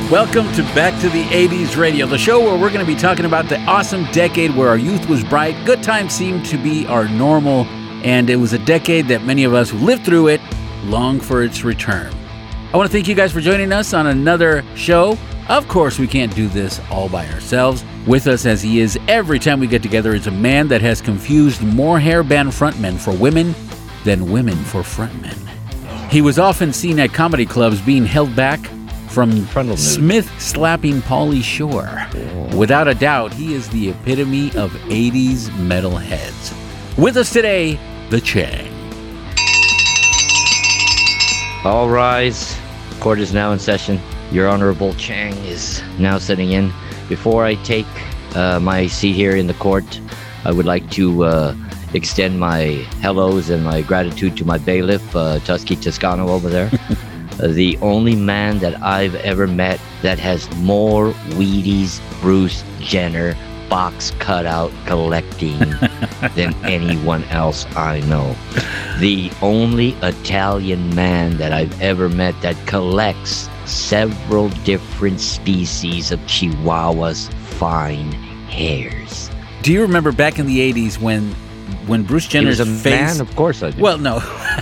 Welcome to Back to the 80s Radio, the show where we're going to be talking about the awesome decade where our youth was bright, good times seemed to be our normal, and it was a decade that many of us who lived through it long for its return. I want to thank you guys for joining us on another show. Of course, we can't do this all by ourselves. With us, as he is every time we get together, is a man that has confused more hair band frontmen for women than women for frontmen. He was often seen at comedy clubs being held back from Smith slapping Pauly Shore. Without a doubt, he is the epitome of 80s metalheads. With us today, the Chang. All rise. Court is now in session. Your Honorable Chang is now sitting in. Before I take my seat here in the court, I would like to extend my hellos and my gratitude to my bailiff, Tusky Toscano over there. The only man that I've ever met that has more Wheaties Bruce Jenner box cutout collecting than anyone else I know. The only Italian man that I've ever met that collects several different species of Chihuahua's fine hairs. Do you remember back in the 80s when Bruce Jenner's face... He was a man? Of course I do. Well, no.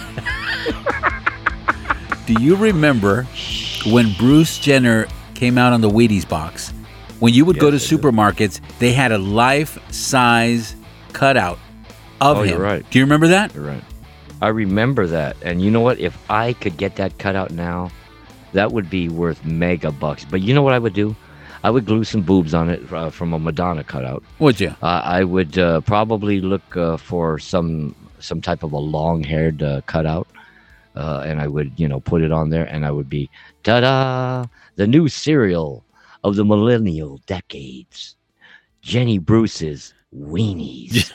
Do you remember when Bruce Jenner came out on the Wheaties box? When you would go to supermarkets, they had a life-size cutout of him. You're right. Do you remember that? You're right. I remember that. And you know what? If I could get that cutout now, that would be worth mega bucks. But you know what I would do? I would glue some boobs on it from a Madonna cutout. Would you? I would probably look for some type of a long-haired cutout. And I would, put it on there, and I would be, ta-da, the new cereal of the millennial decades, Jenny Bruce's Weenies.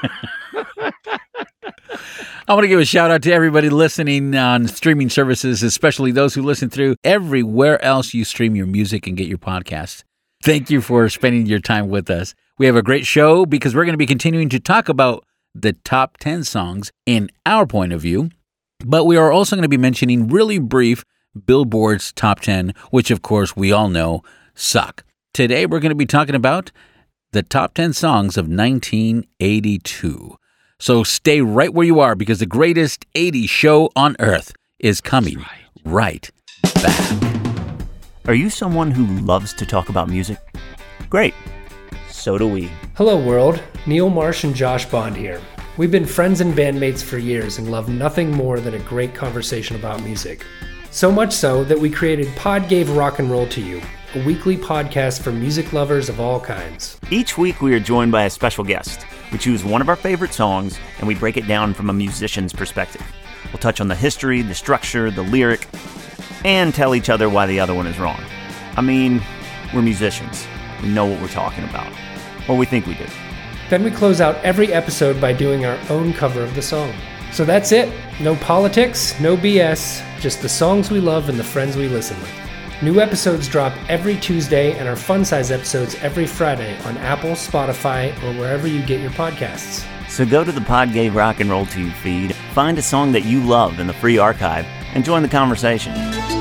I want to give a shout out to everybody listening on streaming services, especially those who listen through everywhere else you stream your music and get your podcasts. Thank you for spending your time with us. We have a great show because we're going to be continuing to talk about the top 10 songs in our point of view. But we are also going to be mentioning really brief Billboard's top 10, which of course we all know suck. Today we're going to be talking about the top 10 songs of 1982. So stay right where you are because the greatest 80s show on earth is coming right back. Are you someone who loves to talk about music? Great. So do we. Hello world, Neil Marsh and Josh Bond here. We've been friends and bandmates for years and love nothing more than a great conversation about music. So much so that we created Pod Gave Rock and Roll to You, a weekly podcast for music lovers of all kinds. Each week we are joined by a special guest. We choose one of our favorite songs and we break it down from a musician's perspective. We'll touch on the history, the structure, the lyric, and tell each other why the other one is wrong. I mean, we're musicians. We know what we're talking about. Or we think we do. Then we close out every episode by doing our own cover of the song. So that's it. No politics, no BS, just the songs we love and the friends we listen with. New episodes drop every Tuesday and our fun-size episodes every Friday on Apple, Spotify, or wherever you get your podcasts. So go to the Pod Gave Rock and Roll to You feed, find a song that you love in the free archive, and join the conversation.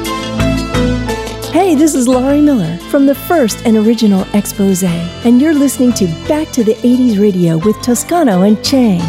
Hey, this is Laurie Miller from the first and original Expose, and you're listening to Back to the 80s Radio with Toscano and Chang.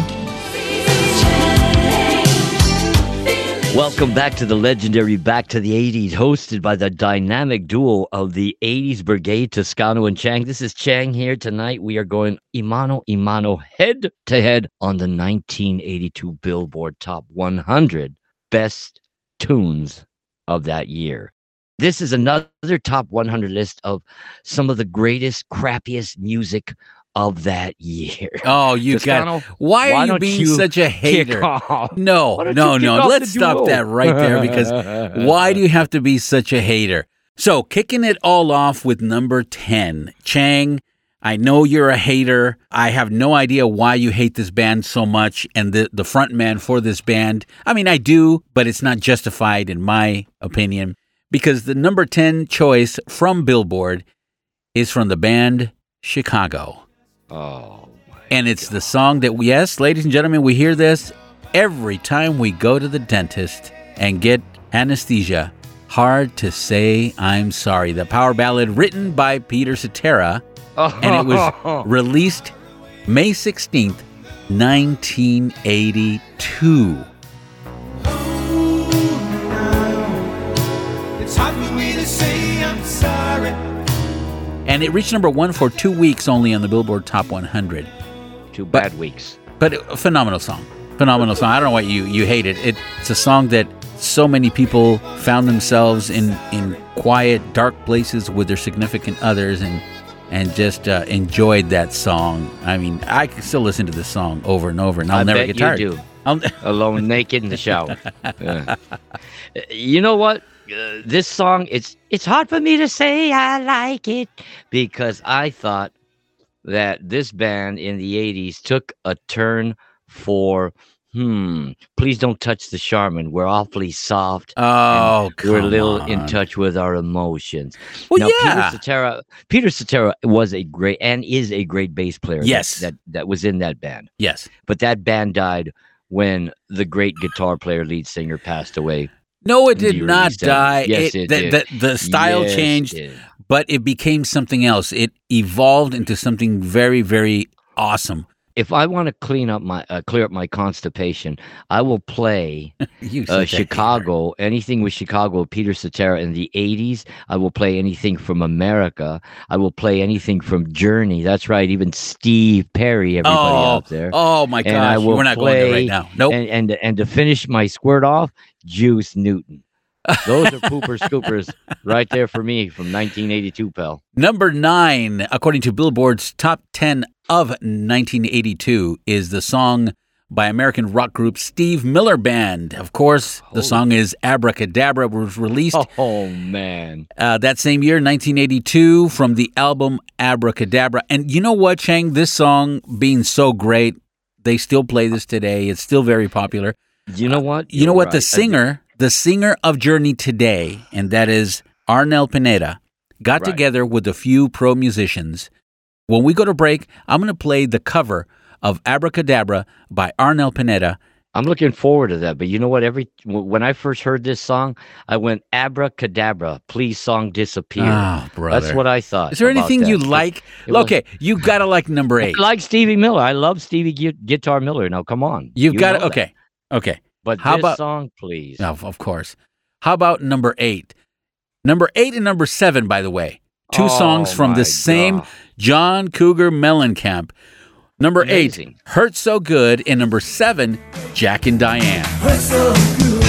Welcome back to the legendary Back to the 80s, hosted by the dynamic duo of the 80s Brigade, Toscano and Chang. This is Chang here tonight. We are going Imano, head to head on the 1982 Billboard Top 100 Best Tunes of that year. This is another top 100 list of some of the greatest, crappiest music of that year. Oh, you got. Why are you being such a hater? No. Let's stop that right there because why do you have to be such a hater? So, kicking it all off with number 10, Chang. I know you're a hater. I have no idea why you hate this band so much and the front man for this band. I mean, I do, but it's not justified in my opinion. Because the number 10 choice from Billboard is from the band Chicago. Oh, and it's the song that yes, ladies and gentlemen, we hear this every time we go to the dentist and get anesthesia. Hard to Say I'm Sorry, the power ballad written by Peter Cetera, and it was released May 16th, 1982. It's hard for me to say I'm sorry. And it reached number 1 for 2 weeks only on the Billboard Top 100. 2 bad weeks. But a phenomenal song. Phenomenal song. I don't know why you hate it. It's a song that so many people found themselves in quiet, dark places with their significant others and just enjoyed that song. I mean, I can still listen to this song over and over, and I'll never get tired. You do. Alone, naked in the shower. You know what? This song, it's hard for me to say I like it, because I thought that this band in the 80s took a turn for please don't touch the Charmin. We're awfully soft. Oh, we're a little in touch with our emotions. Well, now, yeah. Peter Cetera was a great and is a great bass player. Yes. That was in that band. Yes. But that band died when the great guitar player, lead singer, passed away. No, it did not die. Yes, it did. The style changed, but it became something else. It evolved into something very, very awesome. If I want to clear up my constipation, I will play Chicago, anything with Chicago, Peter Cetera in the 80s. I will play anything from America. I will play anything from Journey. That's right, even Steve Perry, everybody out there. Oh, my gosh, we're not going there right now. Nope. And to finish my squirt off, Juice Newton. Those are pooper scoopers right there for me from 1982, pal. Number 9, according to Billboard's Top 10 of 1982, is the song by American rock group Steve Miller Band. Of course, the song is Abracadabra. It was released that same year, 1982, from the album Abracadabra. And you know what, Chang? This song being so great, they still play this today. It's still very popular. You know what? You know what? Right. The singer of Journey today, and that is Arnel Pineda, got together with a few pro musicians. When we go to break, I'm going to play the cover of Abracadabra by Arnel Pineda. I'm looking forward to that. But you know what? When I first heard this song, I went, Abracadabra, please song disappear. Oh, brother. That's what I thought. Is there anything you like? Okay, you got to like number 8. I like Stevie Miller. I love Stevie Guitar Miller. Now, come on. You've got to, okay. But how this about, song, please. No, of course. How about number 8? Number 8 and number 7, by the way. 2 songs from the same John Cougar Mellencamp. Number 8, Hurt So Good, and number 7, Jack and Diane. Hurt so good.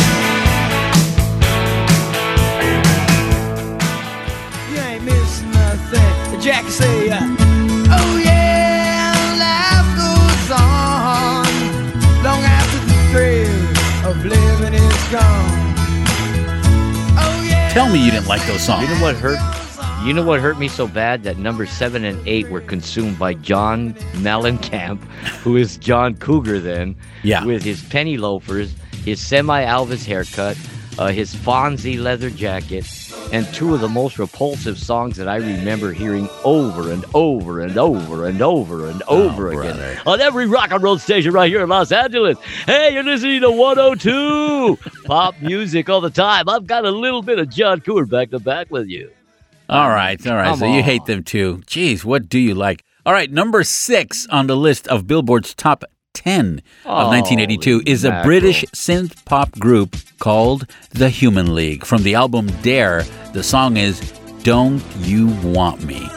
You ain't missing nothing. Jack say, oh yeah, life goes on long after the thrill of living is gone. Oh yeah. Tell me you didn't like those songs. You know what hurt me so bad? That number 7 and 8 were consumed by John Mellencamp, who is John Cougar then, with his penny loafers, his semi-Elvis haircut, his Fonzie leather jacket, and 2 of the most repulsive songs that I remember hearing over and over and over and over and over again on every rock and roll station right here in Los Angeles. Hey, you're listening to 102 pop music all the time. I've got a little bit of John Cougar back to back with you. All right. So you hate them too. Jeez, what do you like? All right, number 6 on the list of Billboard's Top 10 of 1982 is a British synth pop group called The Human League. From the album Dare, the song is Don't You Want Me.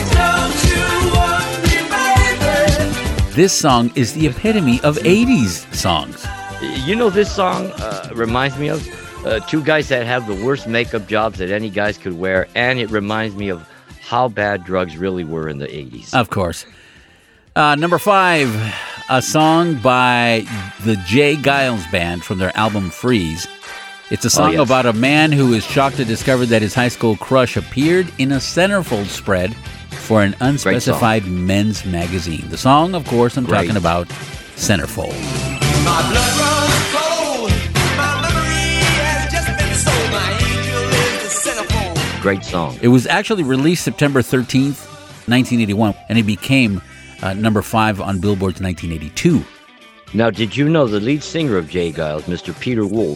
This song is the epitome of 80s songs. You know, this song reminds me of 2 guys that have the worst makeup jobs that any guys could wear, and it reminds me of how bad drugs really were in the 80s. Of course. Number 5, a song by the Jay Giles Band from their album Freeze. It's a song about a man who is shocked to discover that his high school crush appeared in a centerfold spread for an unspecified men's magazine. The song, of course, I'm talking about Centerfold. My blood runs cold. My memory has just been sold. My angel is the centerfold. Great song. It was actually released September 13th, 1981, and it became number 5 on Billboard's 1982. Now, did you know the lead singer of Jay Giles, Mr. Peter Wolf,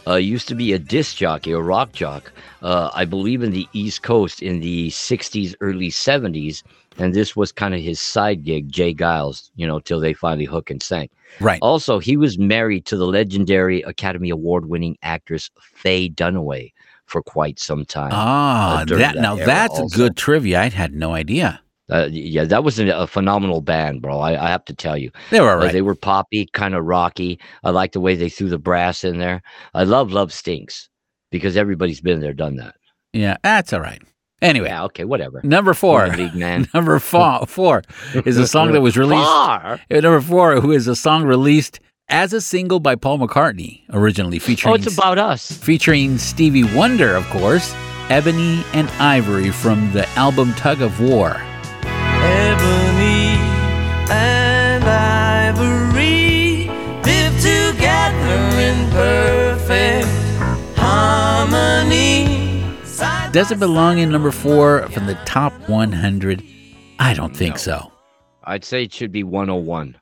used to be a disc jockey, a rock jock, I believe in the East Coast in the 60s, early 70s. And this was kind of his side gig, Jay Giles, till they finally hook and sank. Right. Also, he was married to the legendary Academy Award-winning actress Faye Dunaway for quite some time. That's also. good trivia. I had no idea. Yeah, that was a phenomenal band, bro. I have to tell you. They were all right. They were poppy, kind of rocky. I like the way they threw the brass in there. I love Stinks because everybody's been there, done that. Yeah, that's all right. Anyway. Yeah, okay, whatever. Number 4. League, man. Number 4 is a song that was released. Number 4, who is a song released as a single by Paul McCartney, originally featuring. Oh, it's about us. Featuring Stevie Wonder, of course. Ebony and Ivory from the album Tug of War. Ebony and Ivory live together in perfect harmony. Does it belong in number 4 from the top 100? I don't think so. I'd say it should be 101.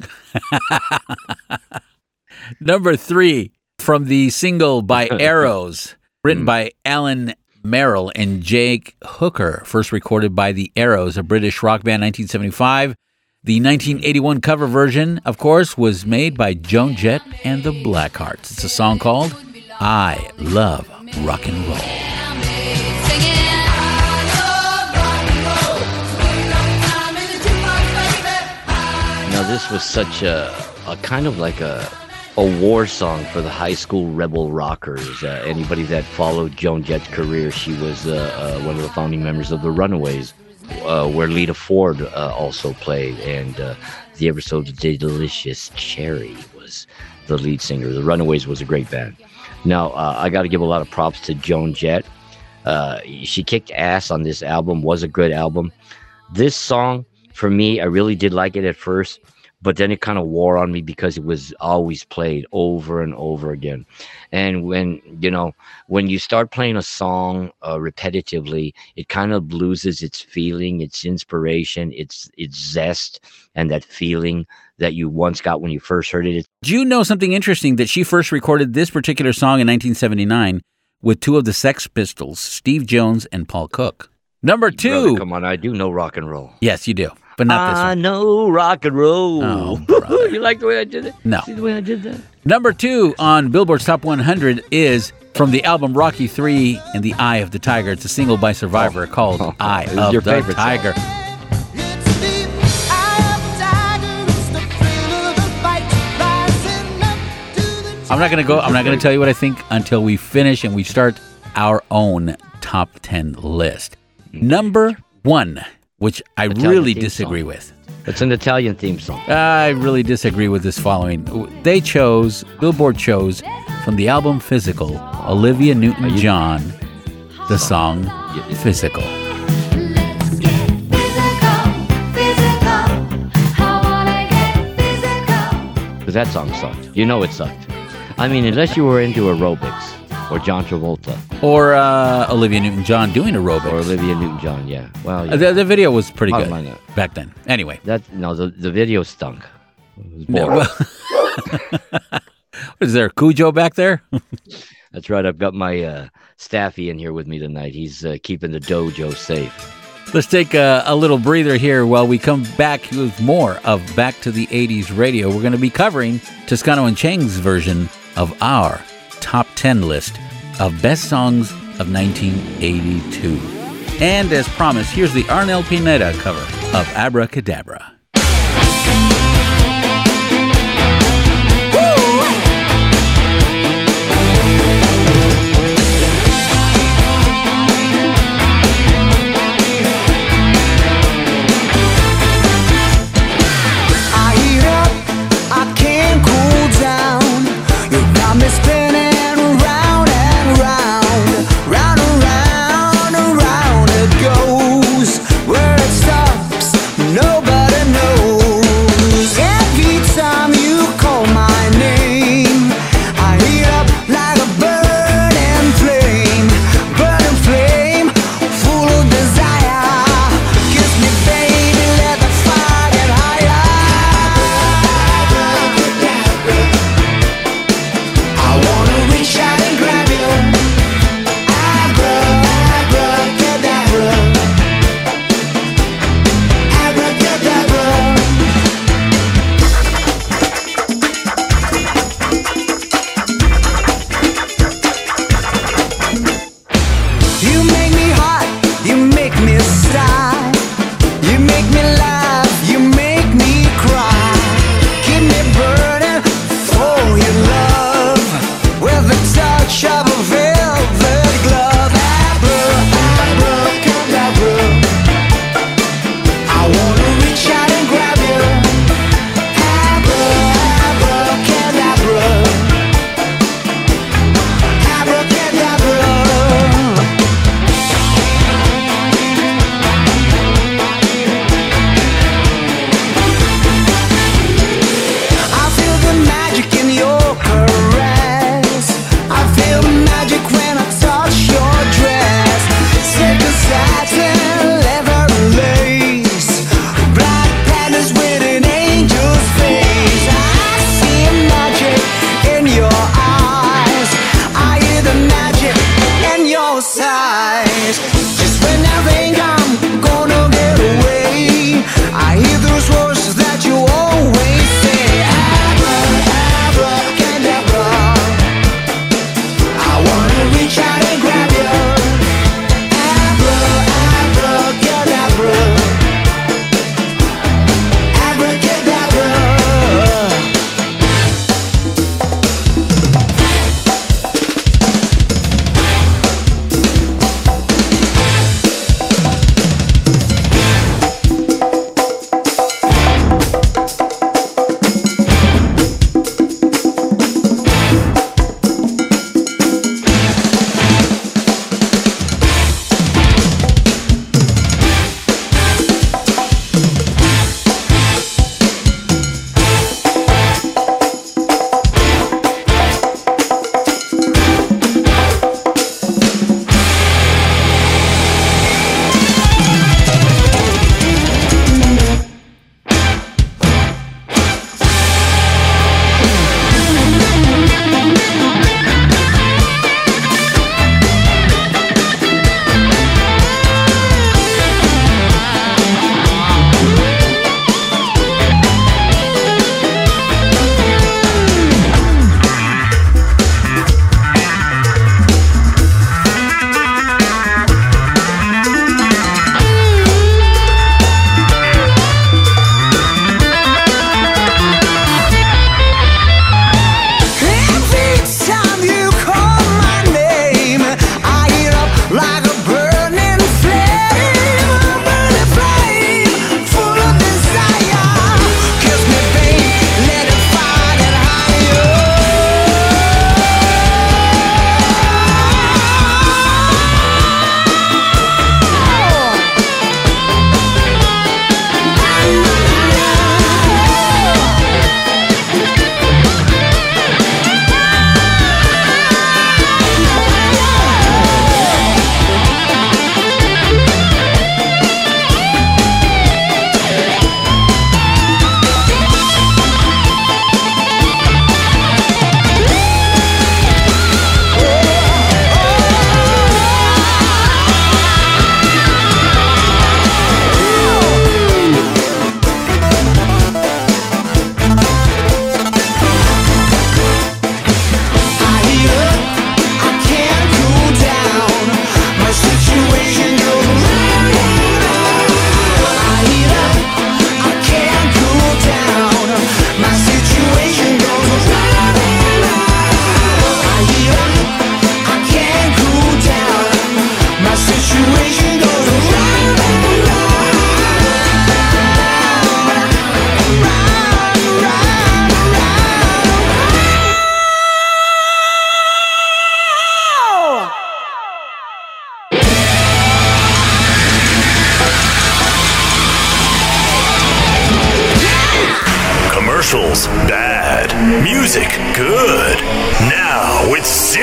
Number 3 from the single by Arrows, written by Alan Merrill and Jake Hooker, first recorded by the Arrows, a British rock band, 1975. The 1981 cover version, of course, was made by Joan Jett and the Blackhearts. It's a song called I Love Rock and Roll. Now, this was such a kind of like a war song for the high school rebel rockers. Anybody that followed Joan Jett's career, she was one of the founding members of the Runaways, where Lita Ford also played, and the episode of Delicious Cherry was the lead singer. The Runaways was a great band. Now, I got to give a lot of props to Joan Jett. She kicked ass on this album, was a good album. This song, for me, I really did like it at first, but then it kind of wore on me because it was always played over and over again. And when you start playing a song repetitively, it kind of loses its feeling, its inspiration, its zest, and that feeling that you once got when you first heard it. Do you know something interesting, that she first recorded this particular song in 1979 with 2 of the Sex Pistols, Steve Jones and Paul Cook? Number 2. Brother, come on, I do know rock and roll. Yes, you do, but not this one. I know rock and roll. Oh, brother. You like the way I did it? No. See the way I did that? Number 2 on Billboard's Top 100 is from the album Rocky III and the Eye of the Tiger. It's a single by Survivor called Eye of your the favorite Tiger. song. I'm not going to tell you what I think until we finish and we start our own top 10 list. Number 1, which I Italian really theme disagree song. with. It's an Italian theme song. I really disagree with this following. Billboard chose from the album Physical, Olivia Newton-John, the song Physical. Because that song sucked. You know it sucked. I mean, unless you were into aerobics or John Travolta. Or Olivia Newton-John doing aerobics. Or Olivia Newton-John, yeah. Well, yeah. The video was pretty I good don't mind that. back then. Anyway. The video stunk. It was No, boring. well, is there a Cujo back there? That's right. I've got my staffy in here with me tonight. He's keeping the dojo safe. Let's take a little breather here while we come back with more of Back to the 80s Radio. We're going to be covering Toscano and Chang's version of our top 10 list of best songs of 1982. And as promised, here's the Arnel Pineda cover of Abracadabra. Nobody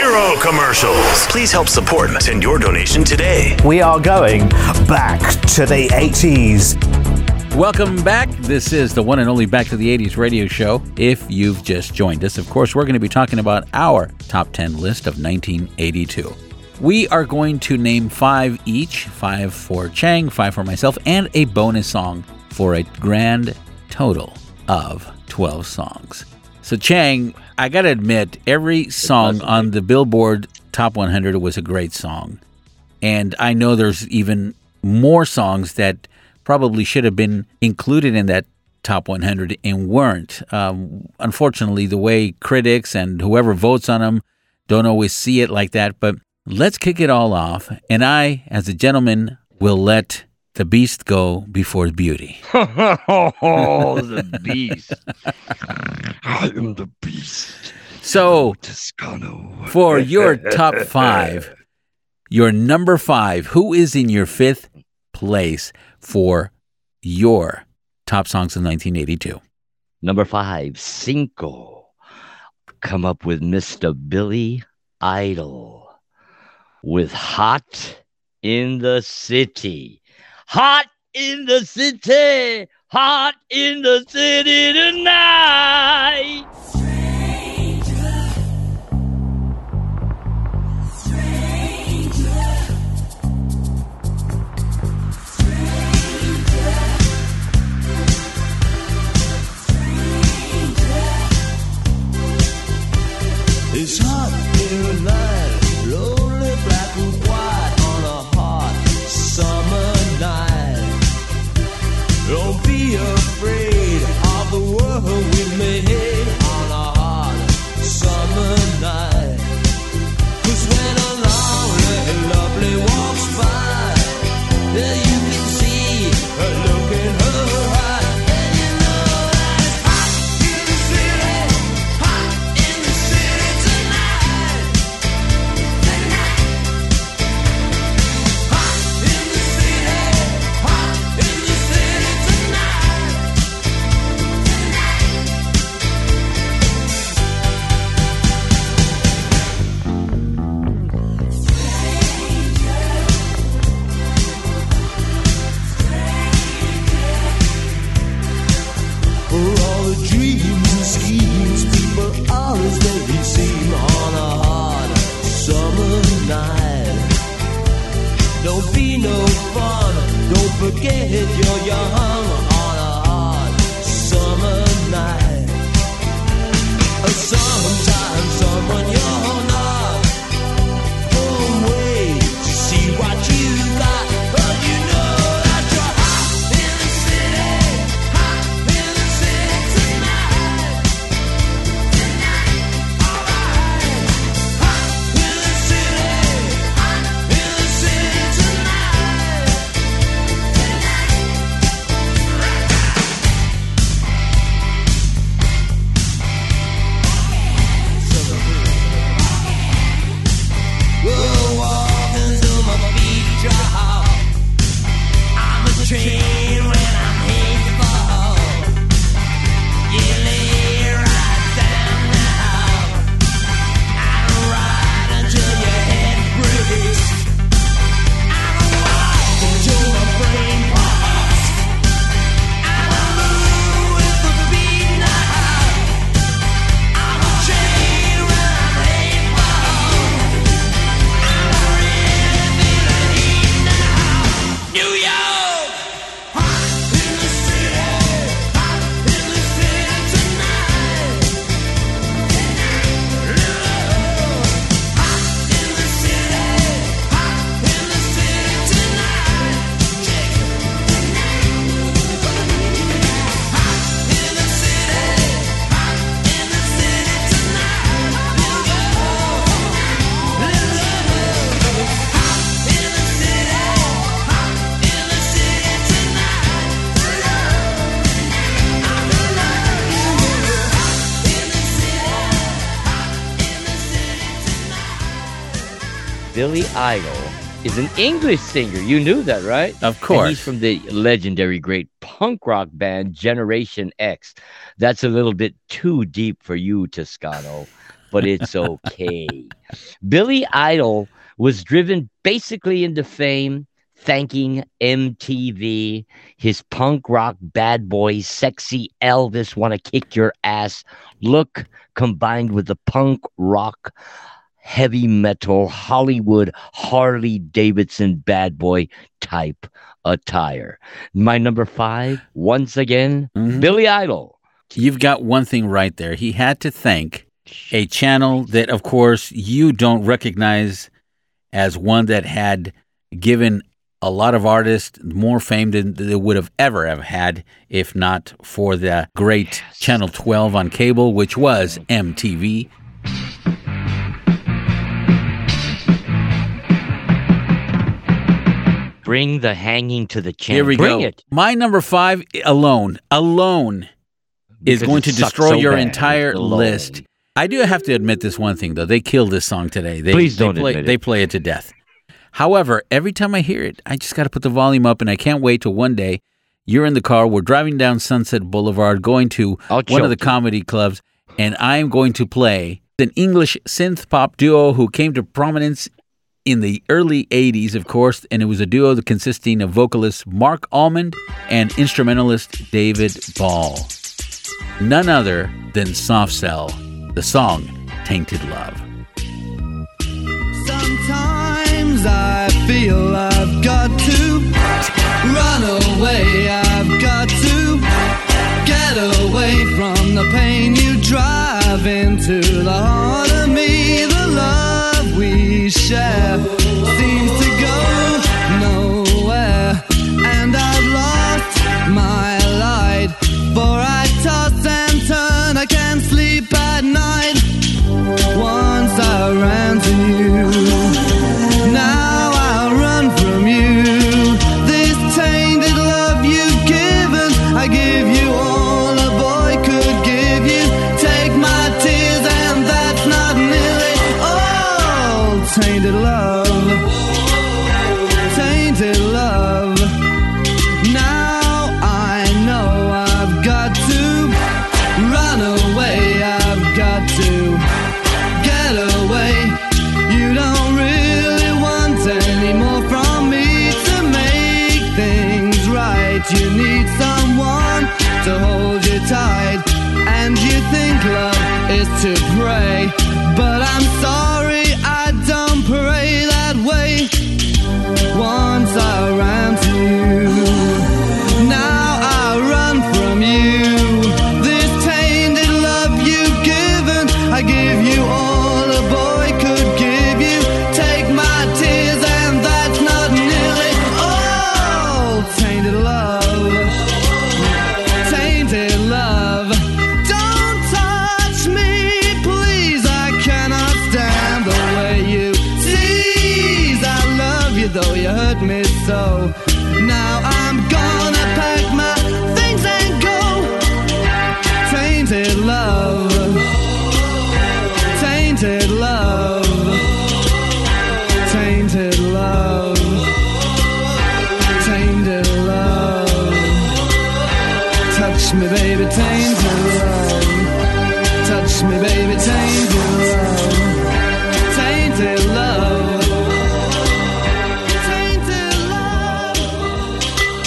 Zero commercials. Please help support and send your donation today. We are going back to the 80s. Welcome back. This is the one and only Back to the 80s radio show. If you've just joined us, of course, we're going to be talking about our top 10 list of 1982. We are going to name 5 each, 5 for Chang, 5 for myself, and a bonus song for a grand total of 12 songs. So Chang, I got to admit, every song on the Billboard Top 100 was a great song. And I know there's even more songs that probably should have been included in that top 100 and weren't. Unfortunately, the way critics and whoever votes on them don't always see it like that. But let's kick it all off. And I, as a gentleman, will let the beast go before beauty. Oh, the beast. I am the beast. So, Toscano. for your top 5, your number 5, who is in your 5th place for your top songs of 1982? Number 5, Cinco. Come up with Mr. Billy Idol with Hot in the City. Hot in the city. Hot in the city tonight. It's hot in the night, lonely black and white on a hot summer night. Don't be afraid of the world we made on a hot summer night. 'Cause when a lonely and lovely walks by, there you can see her look in her eye. And you know that it's hot in the city, hot in the city tonight. Hot in the city, hot in the city tonight. For all the dreams and schemes people always make it seem on a hot summer night. Don't be no fun, don't forget you're young on a hot summer night. Sometimes someone you're not, don't wait to see what you got, but you know that you're hot in the city, hot in the city tonight. Alright, hot in the city, hot in the city tonight. We'll walk until my feet drop. I'm a train when I'm headed to fall. You lay right down now. I'll ride until your head breaks. I'll walk until my brain pops. I'll move with the beat now. I'm a train when I'm headed for home. I'm really feeling heat now. New York, hot in the city, hot in the city tonight. Hot in the city, hot in the city tonight. Hot in the city, hot in the city tonight. Hot in the city, hot in the city tonight. Billy Idol is an English singer. You knew that, right? Of course. And he's from the legendary great punk rock band Generation X. That's a little bit too deep for you, Toscano. but it's okay. Billy Idol was driven basically into fame thanking MTV. His punk rock bad boy, sexy Elvis, wanna kick your ass look combined with the punk rock heavy metal Hollywood Harley Davidson bad boy type attire. My number 5, once again, Billy Idol. You've got one thing right there. He had to thank a channel that, of course, you don't recognize as one that had given a lot of artists more fame than they would have ever have had if not for the great Channel 12 on cable, which was MTV. Bring the hanging to the chin. Here we Bring go. it. My number 5, Alone is Because going it to sucks destroy so your bad. entire Alone. list. I do have to admit this one thing, though. They killed this song today. Please don't admit it. They play it to death. However, every time I hear it, I just got to put the volume up, and I can't wait till one day you're in the car, we're driving down Sunset Boulevard, going to one of the comedy clubs, and I'm going to play an English synth pop duo who came to prominence in the early 80s, of course, and it was a duo consisting of vocalist Mark Almond and instrumentalist David Ball. None other than Soft Cell, the song Tainted Love. Sometimes I feel I've got to run away. I've got to get away from the pain you drive into the heart of me. The love we share seems to go nowhere, and I've lost my light. For I toss and turn, I can't sleep at night. Once I ran to you, now I'll run from you. This tainted love you've given, I give you all a boy could give you. Take my tears and that's not nearly all. Tainted love, tainted love. Now I know I've got to run away. I've got to get away. You don't really want any more from me to make things right. You need someone to hold you tight, and you think love is to pray, but I'm sorry, I don't pray that way. Once I ran to you, now I run from you. This tainted love you've given, I give you all a boy could give you. Take my tears and that's not nearly all. Tainted love, tainted love. Don't touch me, please, I cannot stand the way you tease. I love you though you hurt me so. Now I'm gonna pack my things and go. Tainted love, tainted love, tainted love, tainted love. Touch me, baby, tainted love. Touch me, baby, tainted love. Tainted love. Tainted love.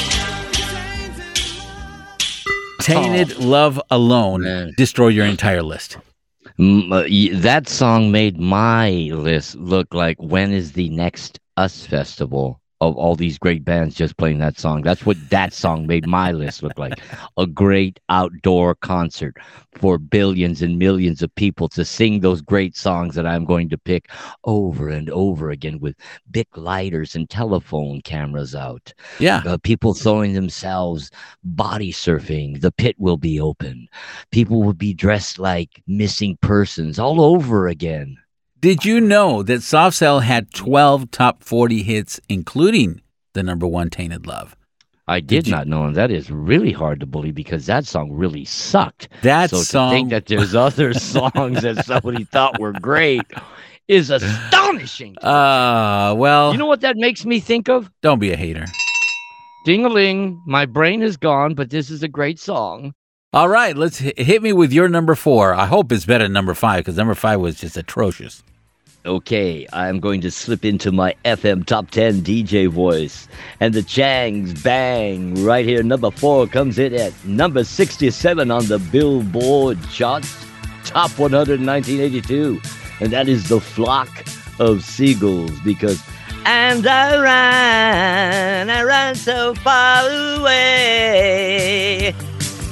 Tainted Love Alone man. destroy your entire list. That song made my list look like when is the next Us Festival of all these great bands just playing that song. That's what that song made my list look like. A great outdoor concert for billions and millions of people to sing those great songs that I'm going to pick over and over again with big lighters and telephone cameras out. Yeah. People throwing themselves body surfing. The pit will be open. People will be dressed like missing persons all over again. Did you know that Soft Cell had 12 top 40 hits, including the number 1 Tainted Love? I did not know, and that is really hard to believe because that song really sucked. That so song... to think that there's other songs that somebody thought were great is astonishing. Well... You know what that makes me think of? Don't be a hater. Ding-a-ling, my brain is gone, but this is a great song. All right, let's hit me with your number 4. I hope it's better than number 5 because number 5 was just atrocious. Okay, I'm going to slip into my FM Top 10 DJ voice. And the Changs Bang right here. Number 4 comes in at number 67 on the Billboard charts. Top 100 in 1982. And that is The Flock of Seagulls. Because, and I ran so far away.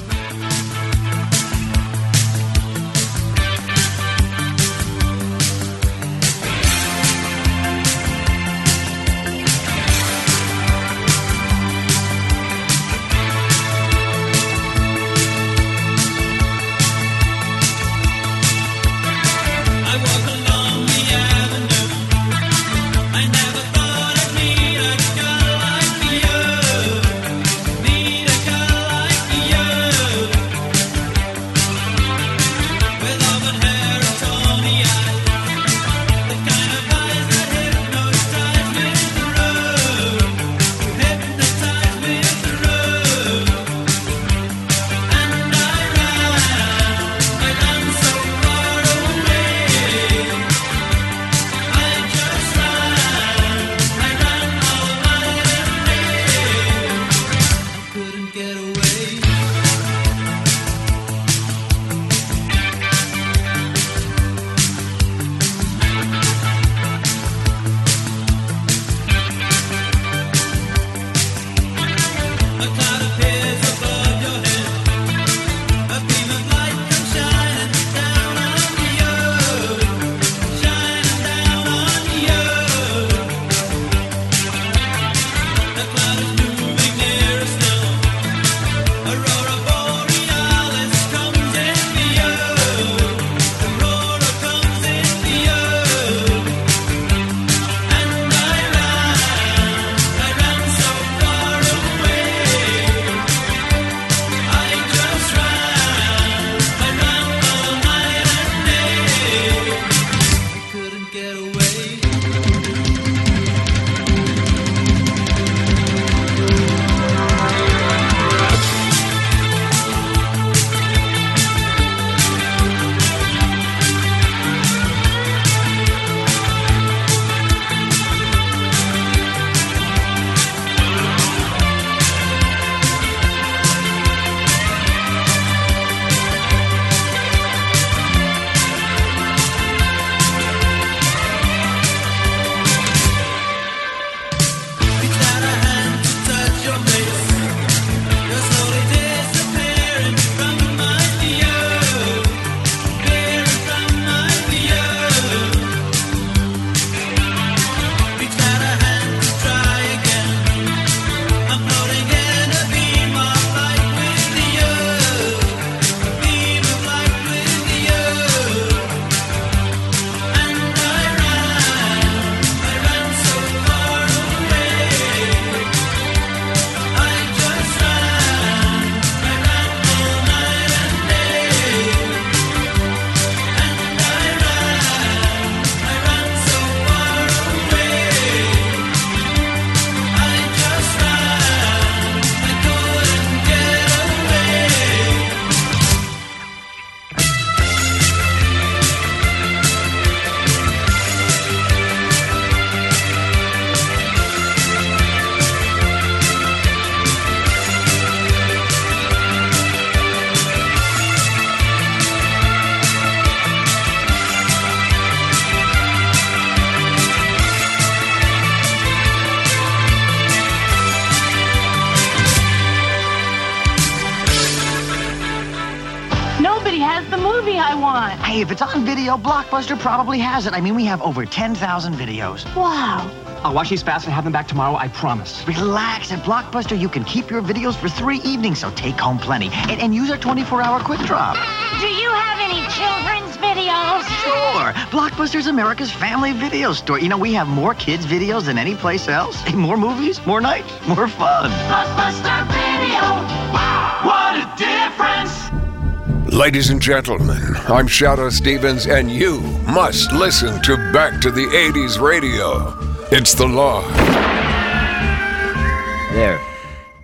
Hey, if it's on video, Blockbuster probably has it. I mean, we have over 10,000 videos. Wow. I'll watch these fast and have them back tomorrow, I promise. Relax. At Blockbuster, you can keep your videos for 3 evenings, so take home plenty. And use our 24-hour quick drop. Do you have any children's videos? Sure. Blockbuster's America's family video store. You know, we have more kids' videos than any place else. More movies, more nights, more fun. Blockbuster Video. Wow, what a difference. Ladies and gentlemen, I'm Shadow Stevens, and you must listen to Back to the 80s Radio. It's the law. There.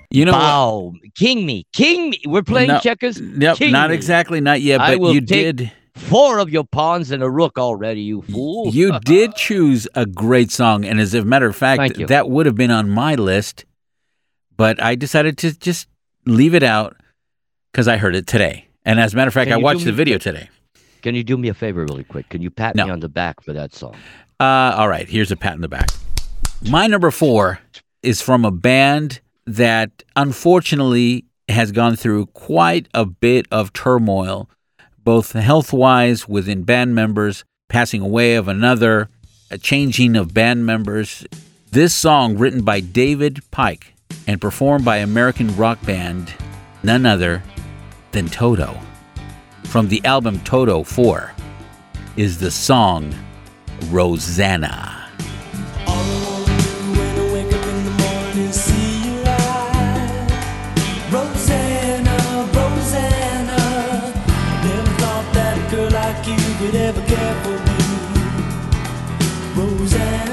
You know, Bow. King me. We're playing checkers. Yep, King not me. exactly, not yet, I but will you take did. 4 of your pawns and a rook already, you fool. You did choose a great song, and as a matter of fact, Thank you. that would have been on my list, but I decided to just leave it out because I heard it today. And as a matter of fact, Can I you watched do the me- video today. Can you do me a favor really quick? Can you pat me on the back for that song? All right, here's a pat in the back. My number 4 is from a band that unfortunately has gone through quite a bit of turmoil, both health-wise within band members, passing away of another, a changing of band members. This song, written by David Pike and performed by American rock band none other than Toto, from the album Toto 4, is the song Rosanna. Rosanna, Rosanna, never thought that a girl like you could ever care for me. Rosanna.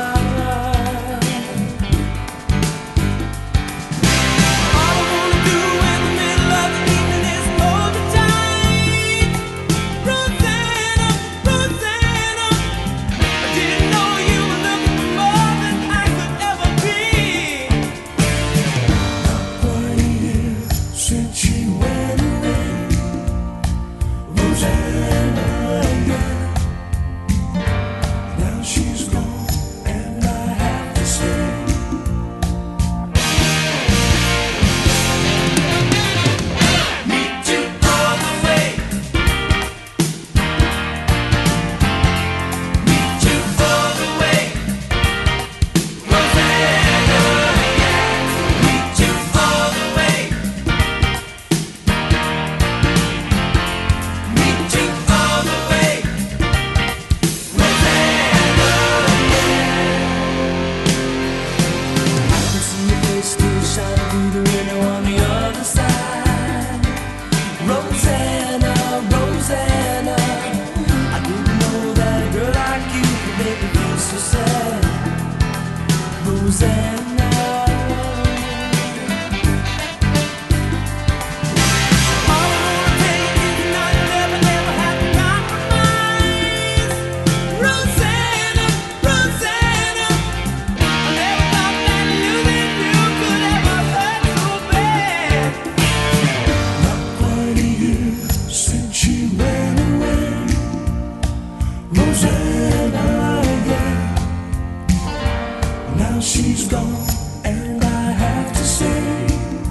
All I wanna do in the middle of the evening is hold you tight. Rosanna, Rosanna, I didn't know you were looking for more than I could ever be. Since she went away, Rosanna again. Now she's gone and I have to stay. Meet you all the way. Meet you all the way. Rosanna, yeah. Meet you all the way. Meet you all the way, Rosanna, I can see your face still shining through the window on the other side. Rosanna, Rosanna, I didn't know that a girl like you could make me feel so sad. Rosanna. Since she went away, Rosanna, yeah. Now she's gone and I have to say.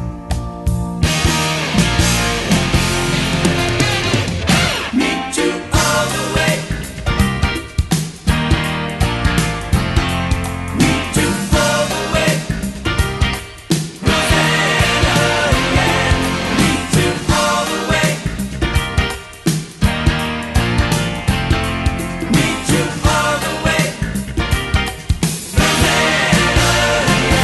Meet you all the way. Meet you all the way. Rosanna, yeah. Meet you all the way. Meet you all the way. Rosanna, yeah.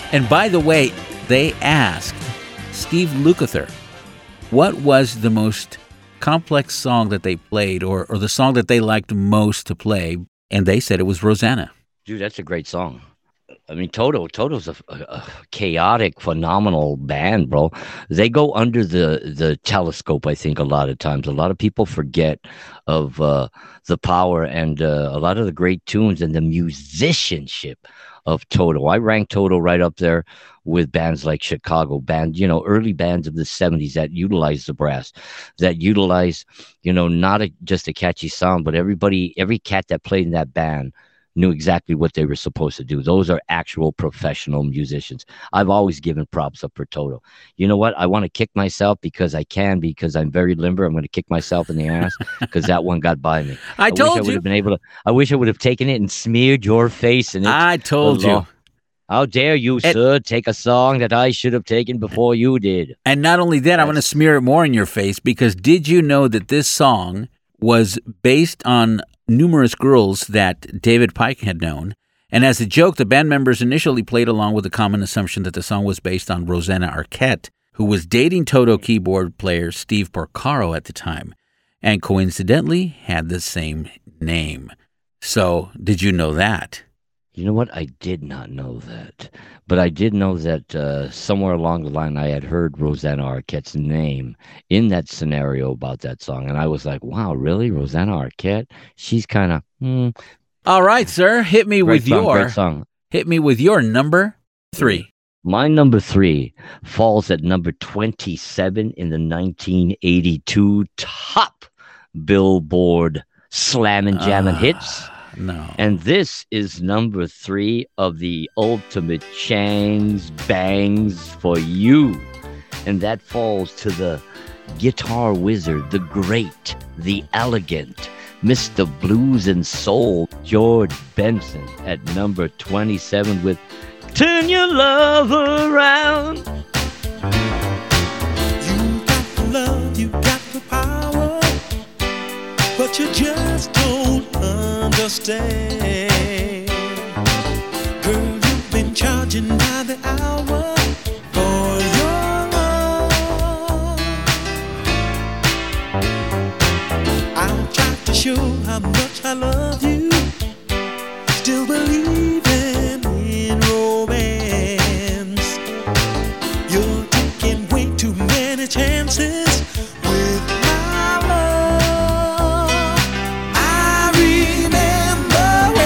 And by the way, they asked Steve Lukather what was the most complex song that they played or the song that they liked most to play, and they said it was Rosanna. Dude, that's a great song. I mean, Toto's a chaotic, phenomenal band, bro. They go under the telescope, I think, a lot of times. A lot of people forget of the power and a lot of the great tunes and the musicianship of Toto. I rank Toto right up there with bands like Chicago, early bands of the 70s that utilize the brass, that utilize, not just a catchy sound, but every cat that played in that band knew exactly what they were supposed to do. Those are actual professional musicians. I've always given props up for Toto. You know what? I want to kick myself because I'm very limber. I'm going to kick myself in the ass because that one got by me. I wish I would have taken it and smeared your face in it. I told you. How dare you, sir, take a song that I should have taken before you did. And not only that, I'm going to smear it more in your face because did you know that this song was based on numerous girls that David Pike had known? And as a joke, the band members initially played along with the common assumption that the song was based on Rosanna Arquette, who was dating Toto keyboard player Steve Porcaro at the time, and coincidentally had the same name. So, did you know that? You know what? I did not know that. But I did know that somewhere along the line I had heard Rosanna Arquette's name in that scenario about that song. And I was like, wow, really? Rosanna Arquette? She's kind of... All right, sir. Hit me with your number 3. My number 3 falls at number 27 in the 1982 top Billboard Slammin' Jammin' Hits. No. And this is number 3 of the ultimate Chang's Bangs for You. And that falls to the guitar wizard, the great, the elegant, Mr. Blues and Soul, George Benson at number 27 with Turn Your Love Around. You got the love, you got the power, but you just don't understand. Girl, you've been charging by the hour for your love. I'll try to show how much I love you, still believing in romance. You're taking way too many chances with my love. I remember when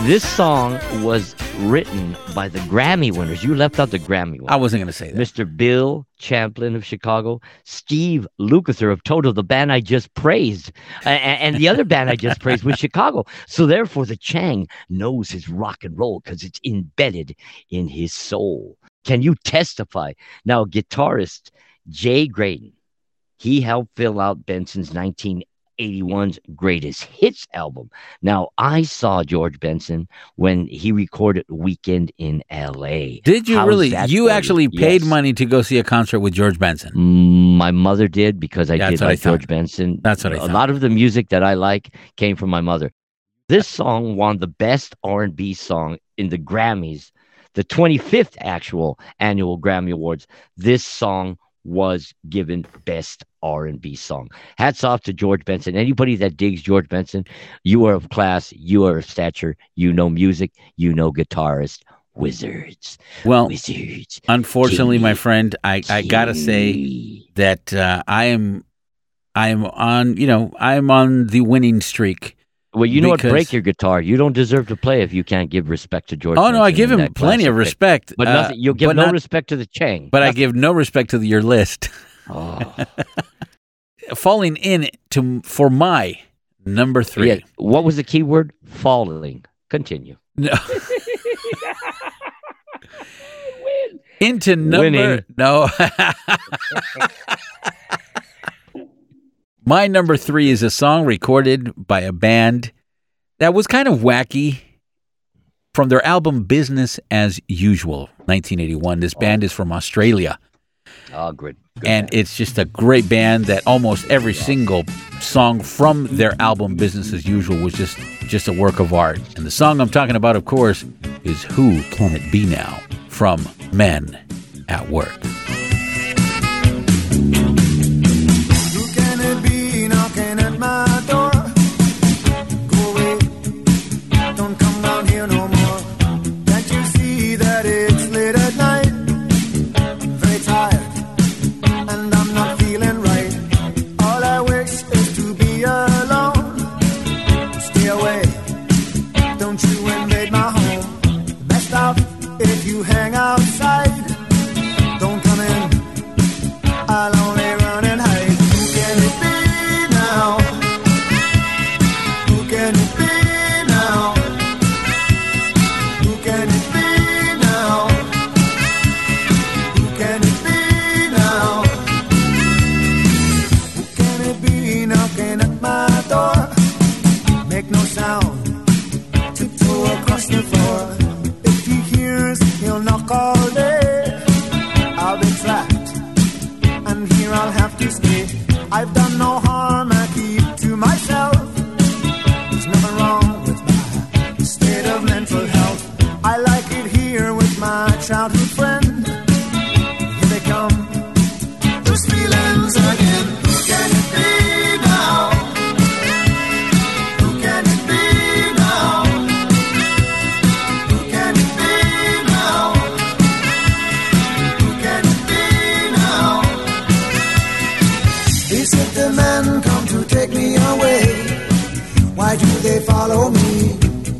This song was written by the Grammy winners. You left out the Grammy winners. I wasn't going to say that. Mr. Bill Champlin of Chicago, Steve Lukather of Toto, the band I just praised, and the other band I just praised was Chicago. So therefore, the Chang knows his rock and roll because it's embedded in his soul. Can you testify? Now, guitarist Jay Graydon, he helped fill out Benson's 1981's Greatest Hits album. Now, I saw George Benson when he recorded Weekend in L.A. Did you really? You actually paid Yes. money to go see a concert with George Benson? My mother did because I That's did what like I thought. George Benson. That's what I A thought. lot of the music that I like came from my mother. This song won the best R&B song in the Grammys, the 25th actual annual Grammy Awards. This song was given best R&B song. Hats off to George Benson. Anybody that digs George Benson, you are of class, you are of stature, you know music, you know guitarist, wizards. Well, Wizards. unfortunately, my friend, I gotta say that I am on the winning streak. Well, you know what? because- Break your guitar. You don't deserve to play if you can't give respect to George. Oh no, I Benson give in him that plenty of classic pick. respect, But nothing. You'll give but no not- respect to the Chang. But I give no respect to your list. Oh. Falling in for my number 3. Yeah. What was the key word? Falling. Continue. No. Into number Winning. no. My number 3 is a song recorded by a band that was kind of wacky from their album Business as Usual, 1981. This band is from Australia. Oh, good. And it's just a great band that almost every single song from their album Business as Usual was just a work of art. And the song I'm talking about, of course, is Who Can It Be Now from Men at Work. Who can it be knocking at my door? Go away, don't come down here no more. Can't you see that it's late at night? I'm very tired, and I'm not feeling right. All I wish is to be alone. Stay away, don't you invade my home. Best off if you hang outside. Don't come in, I'll only run and hide. Who can it be now? Who can it be now? Who can it be now? Who can it be now? Who can it be knocking at my door? Make no sound, tiptoe across the floor. If he hears, he'll knock all day. I'll be trapped, and here I'll have to stay. I've done no harm, I keep to myself. There's nothing wrong with my state of mental health. I like it here with my childhood friend. Here they come, those feelings again. Who can it be now? Who can it be now? Who can it be now? Who can it be now? They said the men come to take me away. Why do they follow me?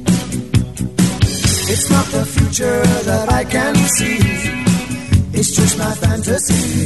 It's not the future that I can see. It's just my fantasy.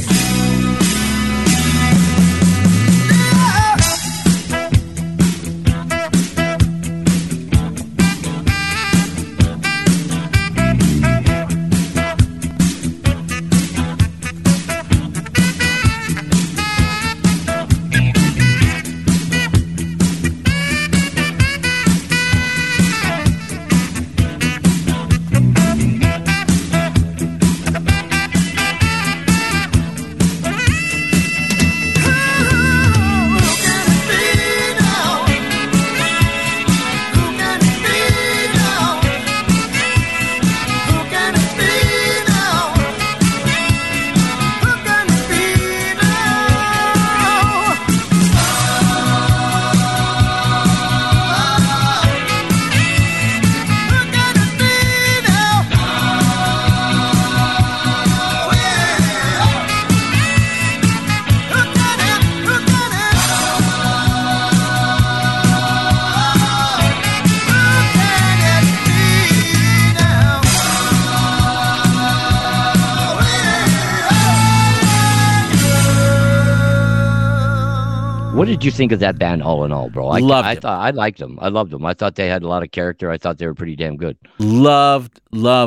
What did you think of that band all in all, bro? I Loved thought I liked them. I loved them. I thought they had a lot of character. I thought they were pretty damn good. Loved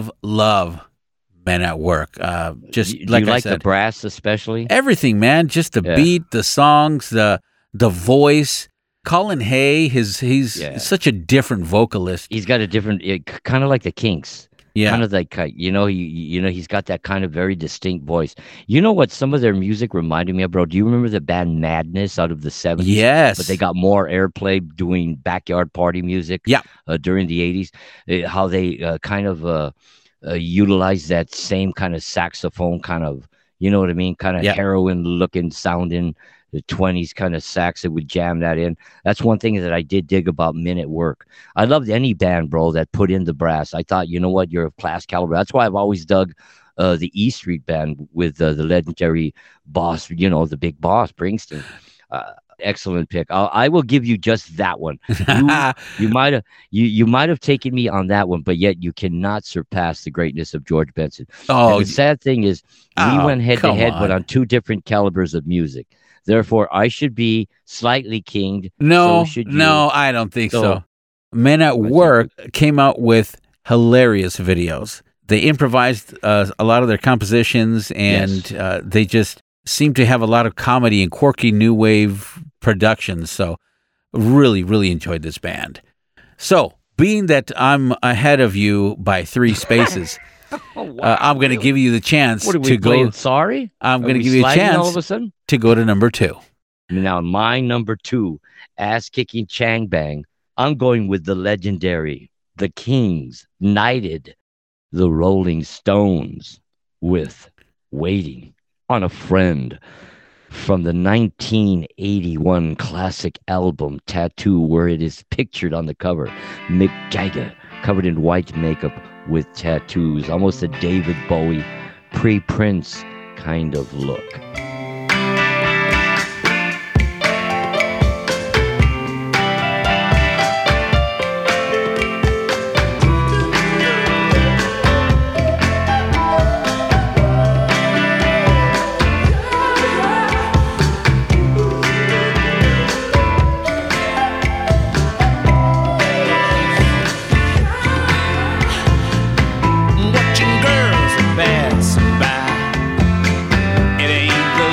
Men at Work. Just Do like you I like said, the brass especially? everything, man. Just the beat, the songs, the voice. Colin Hay, he's such a different vocalist. He's got a different, kind of like the Kinks. Yeah. Kind of like, he's got that kind of very distinct voice. You know what some of their music reminded me of, bro? Do you remember the band Madness out of the 70s? Yes. But they got more airplay doing backyard party music during the 80s. How they kind of utilize that same kind of saxophone kind of, you know what I mean? Kind of heroin-looking sounding, the 20s kind of sax that would jam that in. That's one thing that I did dig about Men at Work. I loved any band, bro, that put in the brass. I thought, you know what, you're of class caliber. That's why I've always dug the E Street Band with the legendary boss, the big boss, Springsteen. Excellent pick. I will give you just that one. You might have taken me on that one, but yet you cannot surpass the greatness of George Benson. Oh, and the sad thing is, we went head to head, but on two different calibers of music. Therefore, I should be slightly kinged. No, so should you. No, I don't think so. Men at Work came out with hilarious videos. They improvised a lot of their compositions, and they just seem to have a lot of comedy and quirky new wave productions. So really, really enjoyed this band. So being that I'm ahead of you by 3 spaces, I'm going to give you the chance to go. Sorry? I'm going to give you a chance all of a sudden? To go to number 2. Now, my number 2, ass-kicking Chang Bang, I'm going with the legendary, the Kings, knighted, the Rolling Stones with Waiting on a Friend from the 1981 classic album Tattoo, where it is pictured on the cover, Mick Jagger covered in white makeup with tattoos, almost a David Bowie pre-Prince kind of look. Watching girls passing by. It ain't the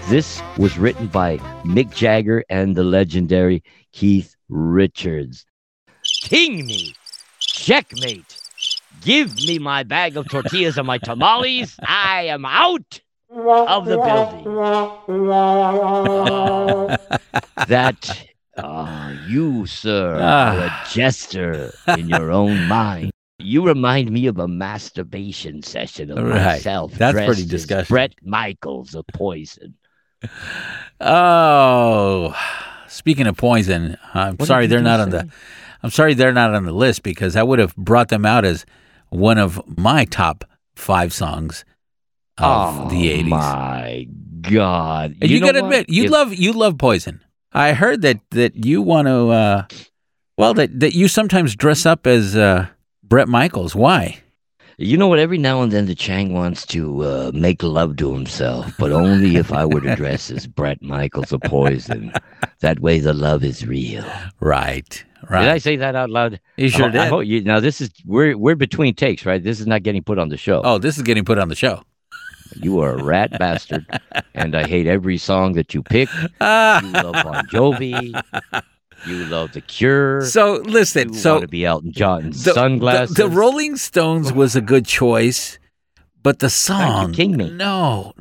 This was written by Mick Jagger and the legendary Keith Richards. King me, checkmate. Give me my bag of tortillas and my tamales. I am out of the building. That you, sir, are a jester in your own mind. You remind me of a masturbation session of myself. That's dressed pretty as disgusting. Bret Michaels of Poison. Oh, speaking of Poison, I'm What sorry did you they're not just on the. I'm sorry they're not on the list because I would have brought them out as one of my top 5 songs of the 80s. My God! And you know got to what? admit, you love Poison. I heard that you want to. That you sometimes dress up as Bret Michaels. Why? You know what? Every now and then the Chang wants to make love to himself, but only if I were to dress as Bret Michaels of Poison. That way the love is real. Right. Did I say that out loud? You sure did. Now this is we're between takes, right? This is not getting put on the show. Oh, this is getting put on the show. You are a rat bastard, and I hate every song that you pick. You love Bon Jovi. You love The Cure. So listen, you want to be Elton John sunglasses. The Rolling Stones was a good choice, but the song. King me. No.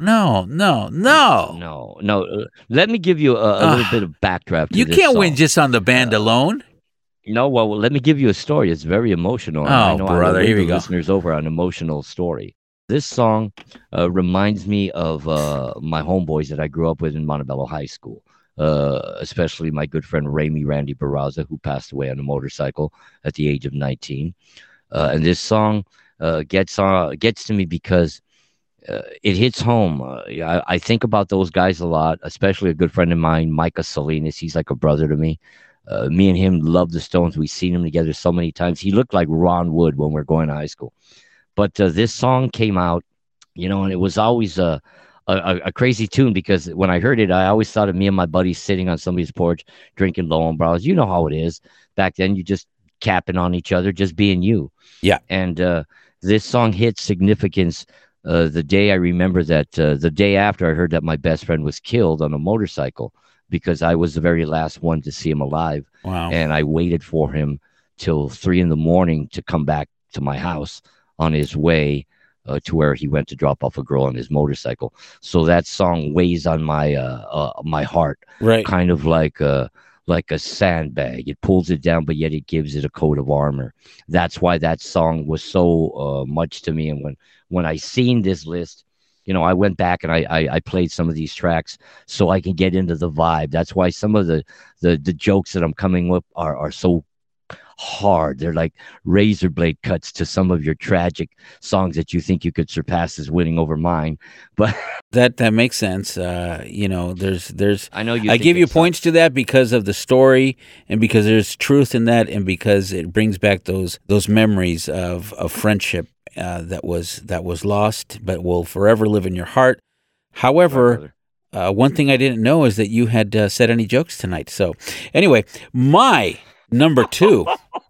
Let me give you a little bit of backdraft. You can't win just on the band alone. No, well, let me give you a story. It's very emotional. Oh, brother, here we go. Listeners over an emotional story. This song reminds me of my homeboys that I grew up with in Montebello High School. Especially my good friend Randy Barraza, who passed away on a motorcycle at the age of 19. And this song gets to me because it hits home. I think about those guys a lot, especially a good friend of mine, Micah Salinas. He's like a brother to me. Me and him love the Stones. We've seen them together so many times. He looked like Ron Wood when we were going to high school. But this song came out, and it was always a crazy tune because when I heard it, I always thought of me and my buddies sitting on somebody's porch drinking Low and Brows. You know how it is. Back then, you just capping on each other, just being you. Yeah. And this song hit significance the day I remember that the day after I heard that my best friend was killed on a motorcycle because I was the very last one to see him alive. Wow. And I waited for him till 3 a.m. to come back to my house on his way to where he went to drop off a girl on his motorcycle. So that song weighs on my my heart, right? Kind of like a sandbag. It pulls it down, but yet it gives it a coat of armor. That's why that song was so much to me. And when I seen this list, I went back and I played some of these tracks so I can get into the vibe. That's why some of the jokes that I'm coming up are so hard. They're like razor blade cuts to some of your tragic songs that you think you could surpass as winning over mine. But that makes sense. There's I know you. I give you points to that because of the story and because there's truth in that and because it brings back those memories of friendship that was lost but will forever live in your heart. However, one thing I didn't know is that you had said any jokes tonight. So anyway, my number two,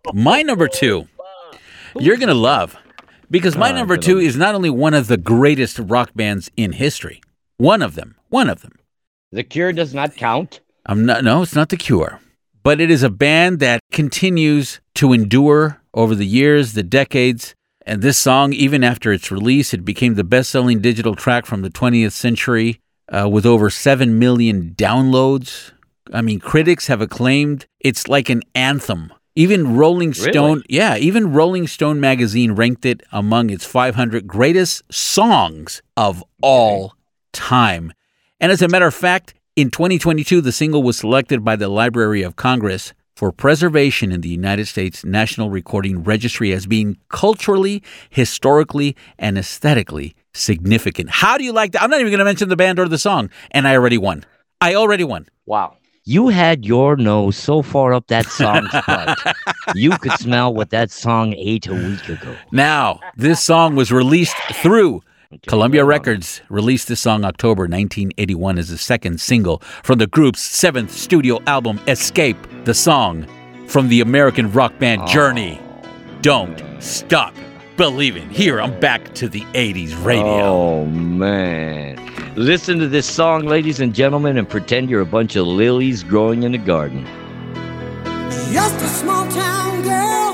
you're going to love, because my number 2 is not only one of the greatest rock bands in history, one of them. The Cure does not count? No, it's not The Cure, but it is a band that continues to endure over the years, the decades, and this song, even after its release, it became the best-selling digital track from the 20th century with over 7 million downloads. I mean, critics have acclaimed it's like an anthem. Even Rolling Stone, even Rolling Stone magazine ranked it among its 500 greatest songs of all time. And as a matter of fact, in 2022, the single was selected by the Library of Congress for preservation in the United States National Recording Registry as being culturally, historically, and aesthetically significant. How do you like that? I'm not even going to mention the band or the song, and I already won. Wow. You had your nose so far up that song's butt, you could smell what that song ate a week ago. Now, this song was released through Columbia Records, released this song October 1981 as the second single from the group's 7th studio album, Escape, the song from the American rock band Journey, Don't Stop Believing. Here, I'm back to the 80s radio. Oh, man. Listen to this song, ladies and gentlemen, and pretend you're a bunch of lilies growing in a garden. Just a small town girl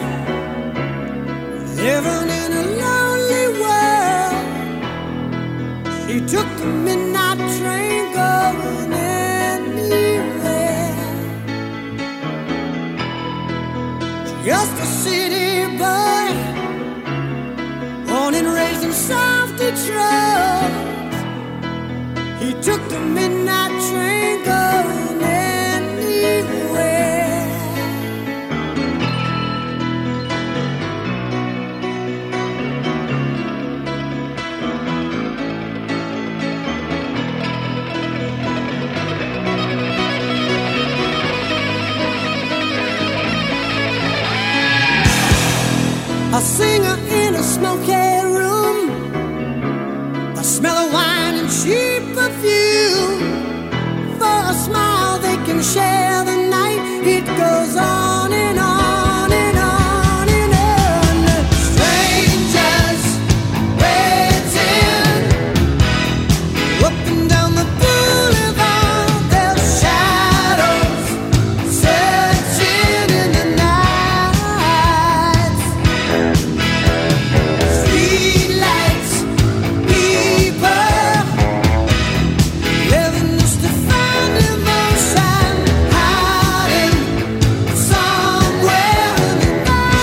living in a lonely world. She took the midnight train going anywhere. Just a city boy, born and raised in South Detroit. He took the midnight train going anywhere. A singer in a smoky room, a smell of wine and cheap perfume. For a smile they can share the night. It goes on and on and on and on. Strangers waiting up and down the boulevard. Their shadows searching in the night. Streetlights, people living just to find emotion, hiding somewhere in the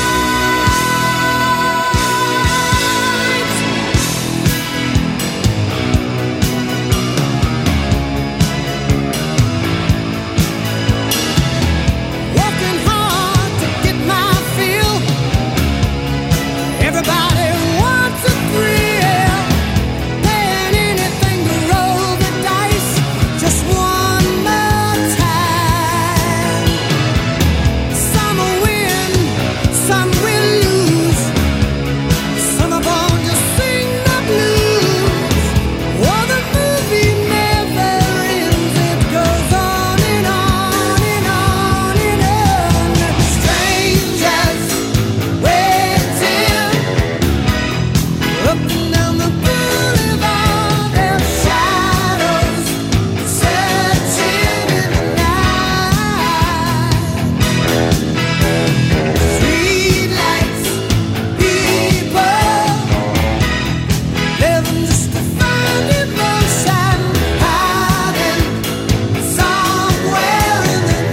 night. Working hard to get my fill. Everybody wants a thrill, paying anything to roll the dice just one more time. Some will win, some will lose. Some are born to sing the blues. Oh, the movie never ends. It goes on and on and on and on. Strangers waiting up and down the boulevard. Their shadows searching in the night. Streetlights, people living just to find emotion, hiding somewhere in the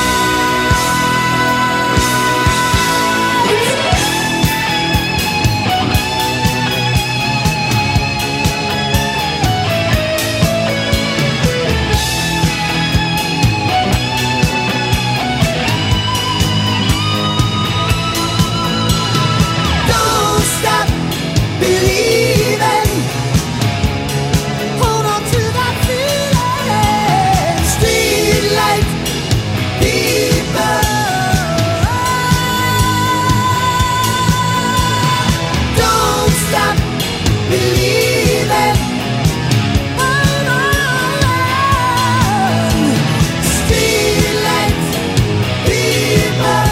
Don't stop believing. Hold on to that feeling. Streetlight people. Don't stop believing. Hold on. Streetlight people.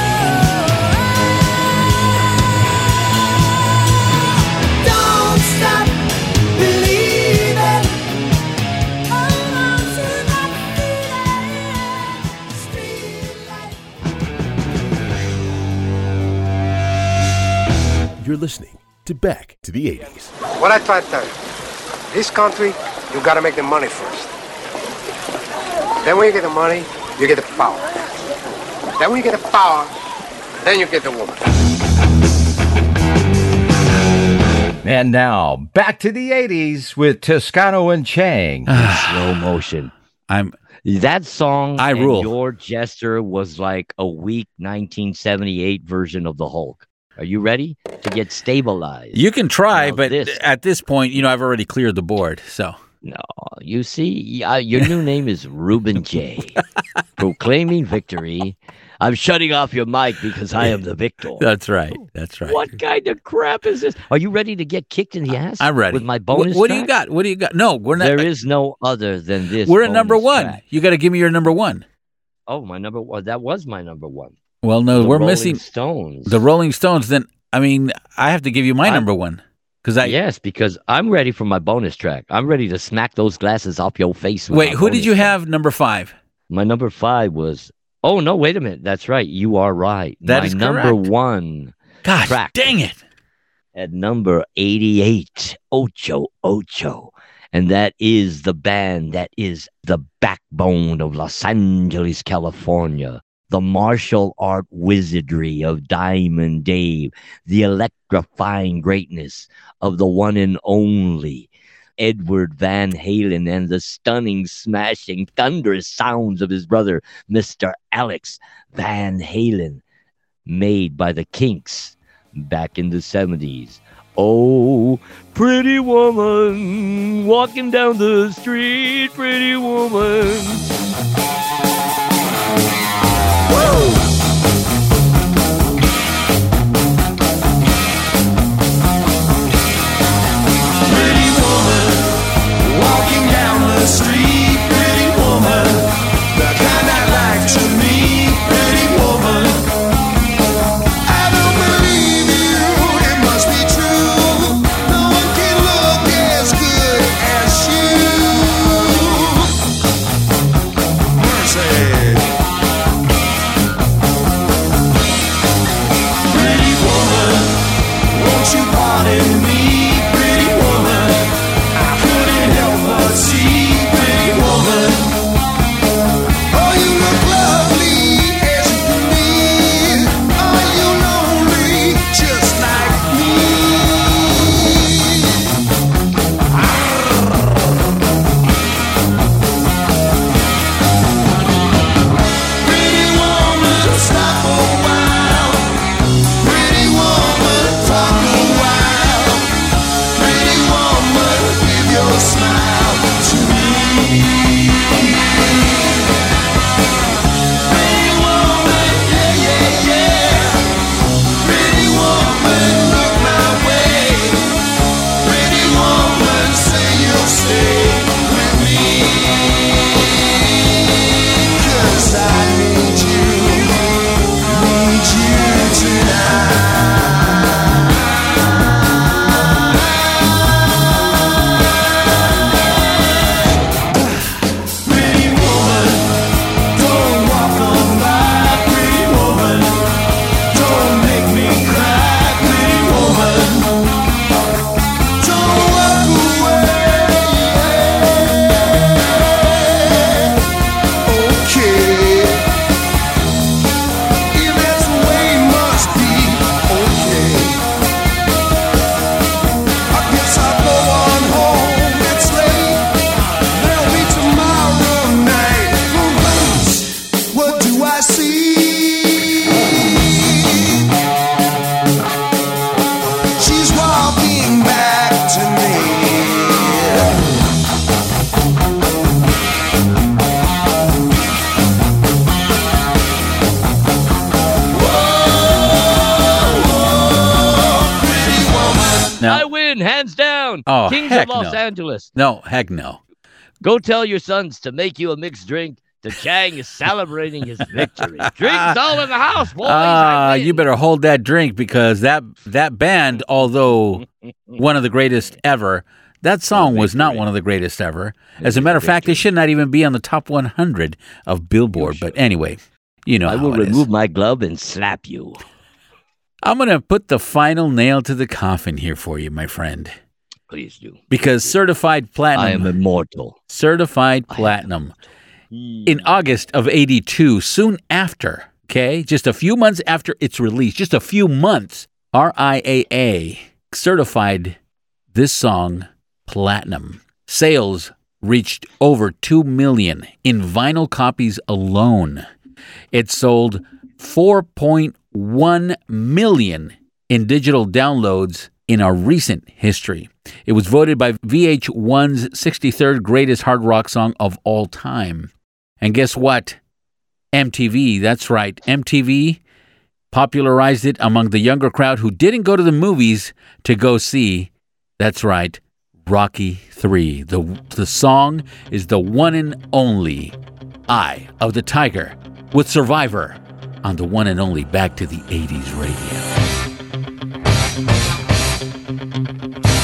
Don't stop believing. Hold on to that feeling. You're listening to Back to the 80s. What I try to tell you, this country, you gotta make the money first. Then when you get the money, you get the power. Then when you get the power, then you get the woman. And now, back to the 80s with Toscano and Chang. In slow motion. That song, I and rule. Your Jester was like a weak 1978 version of the Hulk. Are you ready to get stabilized? You can try, Now but this- at this point, I've already cleared the board. So No, you see, your new name is Reuben J. Proclaiming victory. I'm shutting off your mic because I am the victor. that's right. That's right. What kind of crap is this? Are you ready to get kicked in the ass? I'm ready. With my bonus What do you track? got? What do you got? No, we're not. There is no other than this. We're at number bonus one. track. You got to give me your number one. Oh, my number one. That was my number one. Well, no, The we're Rolling missing Stones. the Rolling Stones. Then I have to give you my number one. Yes, because I'm ready for my bonus track. I'm ready to smack those glasses off your face. Wait, who did you have number 5? My number 5 was... Oh, no, wait a minute. That's right. You are right. That is correct. Number 1 Gosh, track dang it. At number 88, Ocho Ocho. And that is the band that is the backbone of Los Angeles, California. The martial art wizardry of Diamond Dave. The electrifying greatness of the one and only Edward Van Halen, and the stunning, smashing, thunderous sounds of his brother, Mr. Alex Van Halen, made by the Kinks back in the 70s. Oh, pretty woman, walking down the street, pretty woman. Woo! Street, pretty woman, the kind I like to meet, pretty woman. I don't believe you, it must be true. No one can look as good as you. Mercy. Pretty woman, won't you pardon me, pretty woman? I couldn't help but see. Hands down. Oh, Kings heck of Los no. Angeles. No, heck no. Go tell your sons to make you a mixed drink. The Chang is celebrating his victory. Drinks all in the house, boys. You better hold that drink, because that band, although one of the greatest ever, that song was not one of the greatest ever. As a matter of fact, it should not even be on the top 100 of Billboard. But anyway, you know I will remove my glove and slap you. I'm going to put the final nail to the coffin here for you, my friend. Please do. Because Certified Platinum. I am immortal. Certified Platinum. In August of 82, soon after, okay, just a few months after its release, just a few months, RIAA certified this song platinum. Sales reached over 2 million in vinyl copies alone. It sold 4.1 million in digital downloads in our recent history. It was voted by VH1's 63rd greatest hard rock song of all time. And guess what? MTV, that's right, MTV popularized it among the younger crowd who didn't go to the movies to go see, that's right, Rocky III. The song is the one and only Eye of the Tiger with Survivor on the one and only Back to the 80s radio.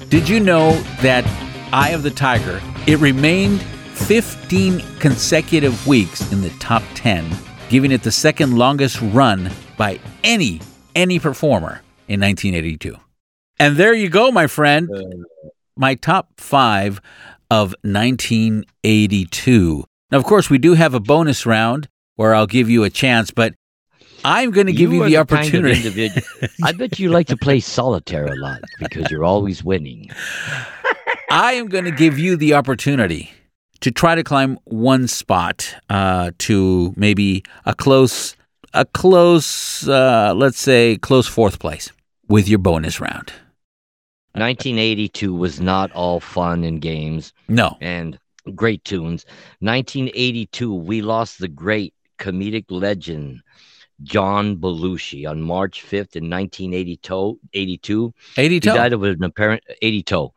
Did you know that Eye of the Tiger, it remained 15 consecutive weeks in the top 10, giving it the second longest run by any performer in 1982. And there you go, my friend. My top 5 of 1982. Now, of course, we do have a bonus round where I'll give you a chance, but I'm going to give you the opportunity. I bet you like to play solitaire a lot because you're always winning. I am going to give you the opportunity to try to climb one spot to maybe a close, let's say, close fourth place with your bonus round. 1982 was not all fun and games. No. And great tunes. 1982, we lost the great comedic legend, John Belushi, on March 5th in 1982. He died of an apparent 80-toe.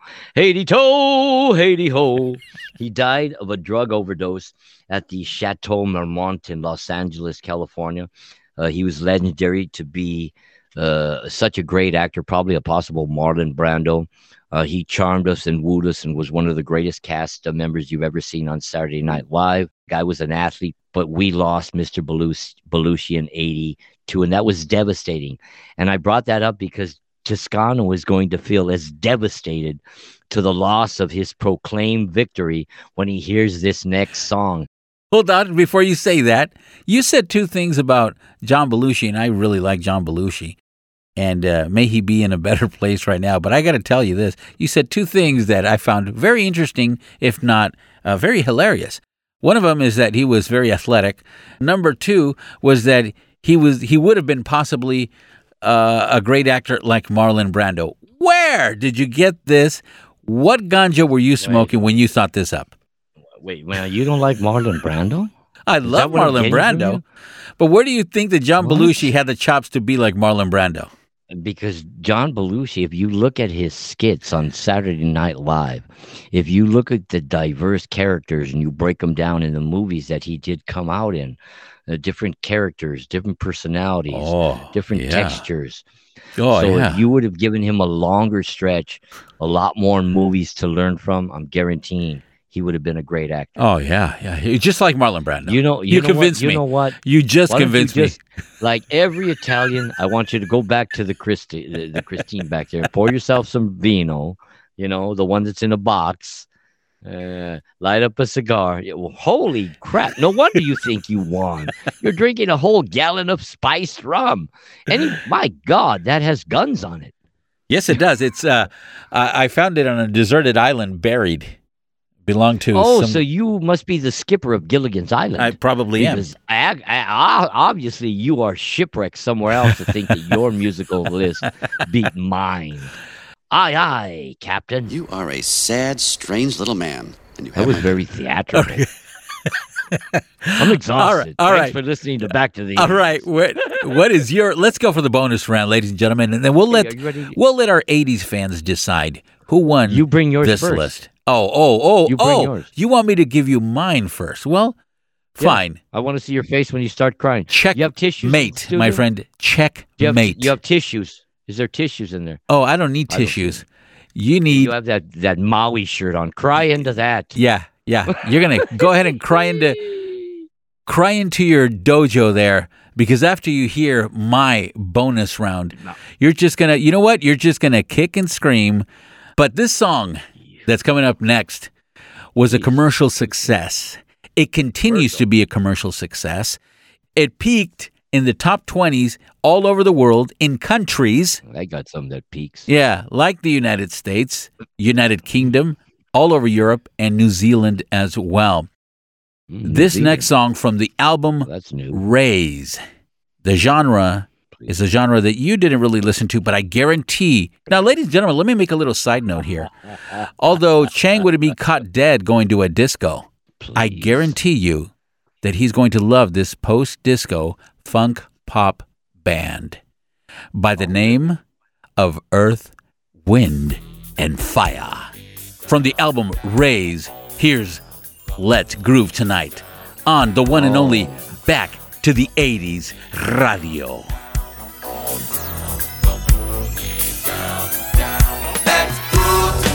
80-toe, 80-ho. He died of a drug overdose at the Chateau Marmont in Los Angeles, California. He was legendary to be such a great actor, probably a possible Marlon Brando. He charmed us and wooed us and was one of the greatest cast members you've ever seen on Saturday Night Live. Guy was an athlete, but we lost Mr. Belushi in 82, and that was devastating. And I brought that up because Toscano is going to feel as devastated to the loss of his proclaimed victory when he hears this next song. Hold on, before you say that, you said two things about John Belushi, and I really like John Belushi. And may he be in a better place right now. But I got to tell you this. You said two things that I found very interesting, if not very hilarious. One of them is that he was very athletic. Number two was that he would have been possibly a great actor like Marlon Brando. Where did you get this? What ganja were you smoking when you thought this up? Wait, man, you don't like Marlon Brando? I love Marlon Brando. But where do you think that John Belushi had the chops to be like Marlon Brando? Because John Belushi, if you look at his skits on Saturday Night Live, if you look at the diverse characters and you break them down in the movies that he did come out in, different characters, different personalities, different textures. If you would have given him a longer stretch, a lot more movies to learn from, I'm guaranteeing he would have been a great actor. Oh, yeah. Just like Marlon Brando. You convinced me. You know what? You just convinced me. Like every Italian, I want you to go back to the Christine back there. Pour yourself some vino, the one that's in a box. Light up a cigar. Well, holy crap. No wonder you think you won. You're drinking a whole gallon of spiced rum. And my God, that has guns on it. Yes, it does. It's I found it on a deserted island buried. Belonged to so you must be the skipper of Gilligan's Island. I probably am. Because obviously you are shipwrecked somewhere else to think that your musical list beat mine. Aye, aye, Captain. You are a sad, strange little man. And you that was very theatrical. I'm exhausted. All right. Thanks for listening to Back to the All right. What is your... Let's go for the bonus round, ladies and gentlemen, and then we'll let our 80s fans decide who won you bring yours this first. list. Oh. You bring yours. You want me to give you mine first? Well, fine. I want to see your face when you start crying. Check. You have tissues? Mate, my friend. Check mate. You have tissues. Is there tissues in there? Oh, I don't need tissues. You need... You have that Maui shirt on. Cry into that. Yeah. You're going to go ahead and cry into your dojo there, because after you hear my bonus round, you're just going to... You know what? You're just going to kick and scream. But this song that's coming up next was a commercial success. It continues to be a commercial success. It peaked in the top 20s all over the world in countries. I got some that peaks. Yeah, like the United States, United Kingdom, all over Europe, and New Zealand as well. This next song from the album Raise. The genre is a genre that you didn't really listen to, but I guarantee... Now, ladies and gentlemen, let me make a little side note here. Although Chang would be caught dead going to a disco, I guarantee you that he's going to love this post-disco funk pop band by the name of Earth, Wind, and Fire. From the album Raise, here's Let's Groove Tonight on the one and only Back to the 80s Radio. Let's groove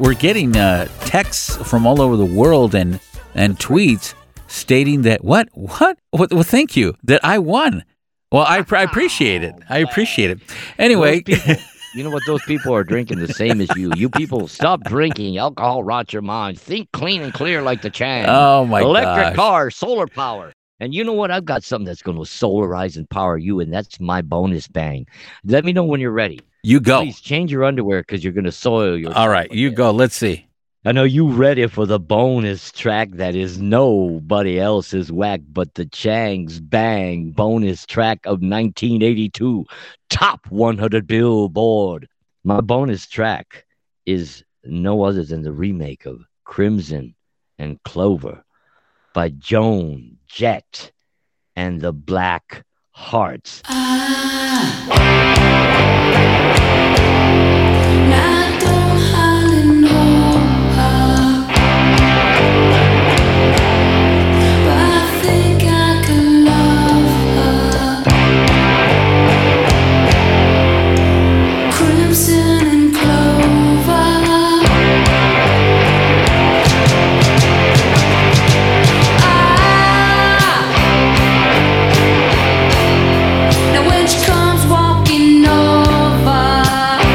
we're getting texts from all over the world and tweets stating that what? Well, thank you that I won. Well, I appreciate it. I appreciate it. Anyway. You know what? Those people are drinking the same as you. You people, stop drinking. Alcohol rots your mind. Think clean and clear like the Chang. Oh, my Electric gosh. car, solar power. And you know what? I've got something that's going to solarize and power you, and that's my bonus bang. Let me know when you're ready. You go. Please change your underwear because you're going to soil yourself. All right, you go. Let's see. I know you ready for the bonus track that is nobody else's whack but the Chang's Bang bonus track of 1982 Top 100 Billboard. My bonus track is no other than the remake of Crimson and Clover by Joan Jett and the Black Hearts. Now when she comes walking over,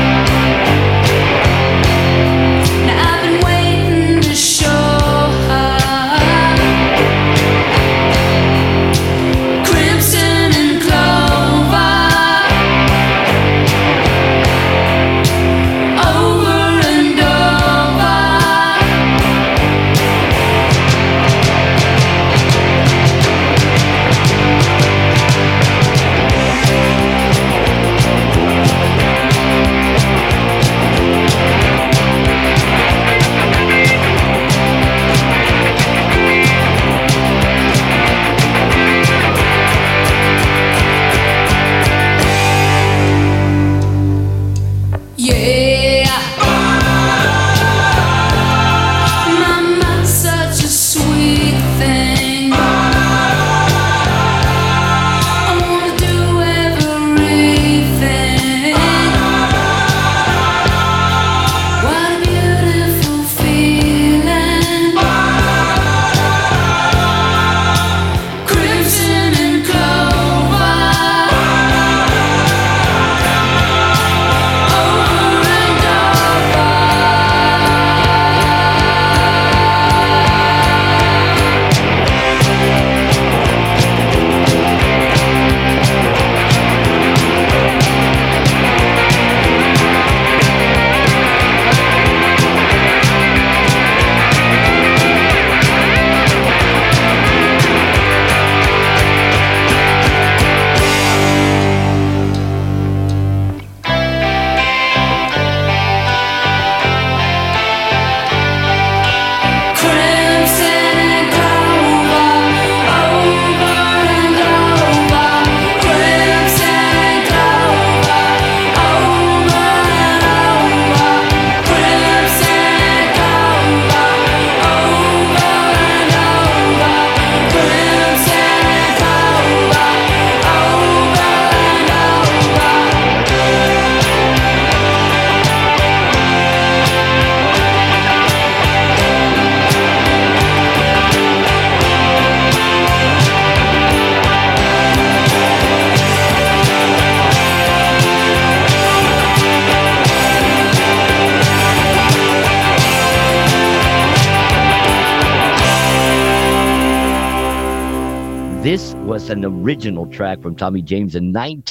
This was an original track from Tommy James in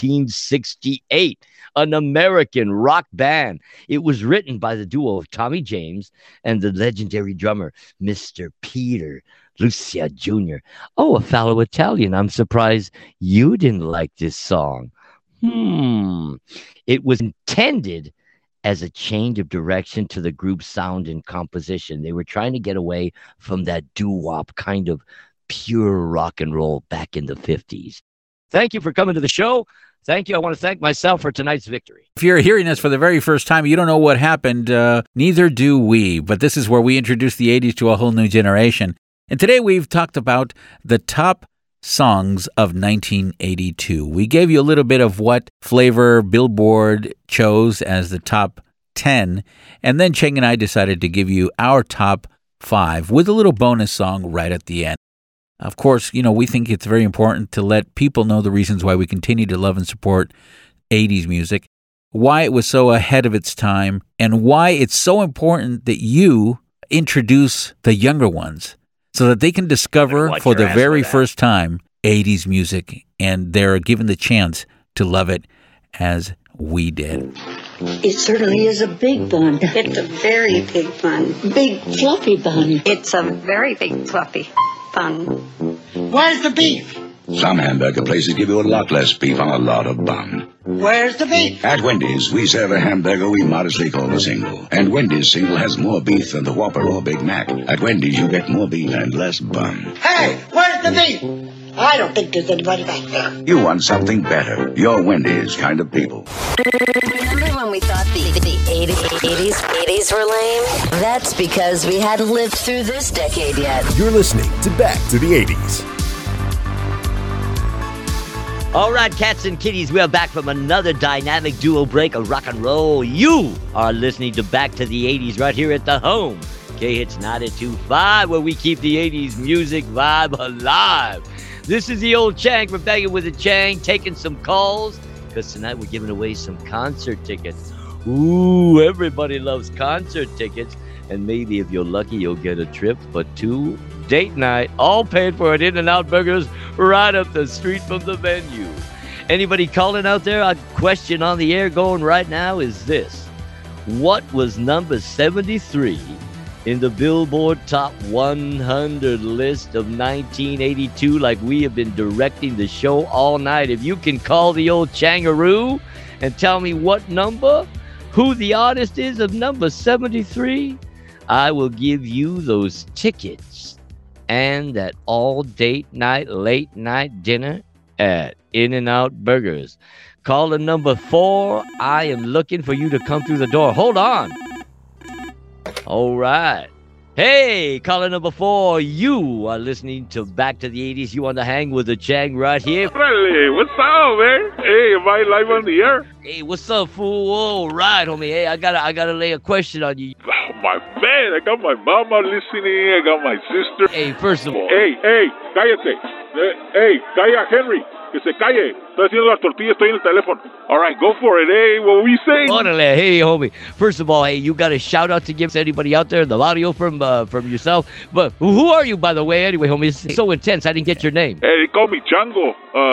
1968, an American rock band. It was written by the duo of Tommy James and the legendary drummer, Mr. Peter Lucia Jr. Oh, a fellow Italian. I'm surprised you didn't like this song. It was intended as a change of direction to the group's sound and composition. They were trying to get away from that doo-wop kind of pure rock and roll back in the 50s. Thank you for coming to the show. Thank you. I want to thank myself for tonight's victory. If you're hearing this for the very first time, you don't know what happened. Neither do we. But this is where we introduce the 80s to a whole new generation. And today we've talked about the top songs of 1982. We gave you a little bit of what flavor Billboard chose as the top 10. And then Cheng and I decided to give you our top 5 with a little bonus song right at the end. Of course, we think it's very important to let people know the reasons why we continue to love and support 80s music, why it was so ahead of its time, and why it's so important that you introduce the younger ones so that they can discover for the very first time 80s music, and they're given the chance to love it as we did. It certainly is a big bun. It's a very big bun. Big fluffy bun. It's a very big fluffy bun. Where's the beef? Some hamburger places give you a lot less beef on a lot of bun. Where's the beef? At Wendy's, we serve a hamburger we modestly call a single. And Wendy's single has more beef than the Whopper or Big Mac. At Wendy's, you get more beef and less bun. Hey, where's the beef? I don't think there's anybody back there. You want something better. You're Wendy's kind of people. Remember when we thought the 80s were lame? That's because we hadn't lived through this decade yet. You're listening to Back to the 80s. All right, cats and kitties, we are back from another dynamic duo break of rock and roll. You are listening to Back to the 80s right here at the home. K-Hits 92.5, where we keep the 80s music vibe alive. This is the old Chang from Banging with the Chang, taking some calls, because tonight we're giving away some concert tickets. Ooh, everybody loves concert tickets. And maybe if you're lucky, you'll get a trip for 2 date night, all paid for at In-N-Out Burgers right up the street from the venue. Anybody calling out there? A question on the air going right now is this. What was number 73 in the Billboard Top 100 list of 1982, like we have been directing the show all night? If you can call the old Changaroo and tell me what number, who the artist is of number 73, I will give you those tickets and that all-date night, late-night dinner at In-N-Out Burgers. Caller number 4, I am looking for you to come through the door. Hold on. All right. Hey, caller number 4, you are listening to Back to the 80s. You want to hang with the Chang right here? Hey, what's up, man? Hey, am I live on the air? Hey, what's up, fool? All right, homie. Hey, I gotta lay a question on you. Oh, my man, I got my mama listening. I got my sister. Hey, first of all. Hey, cállate. Hey, calla, Henry. Que se calle. Estoy haciendo las tortillas, estoy en el teléfono. All right, go for it, hey. What were you saying? Orale, hey, homie. First of all, hey, you got a shout out to give to anybody out there, the audio from yourself. But who are you, by the way? Anyway, homie, it's so intense. I didn't get your name. Hey, they call me Chango.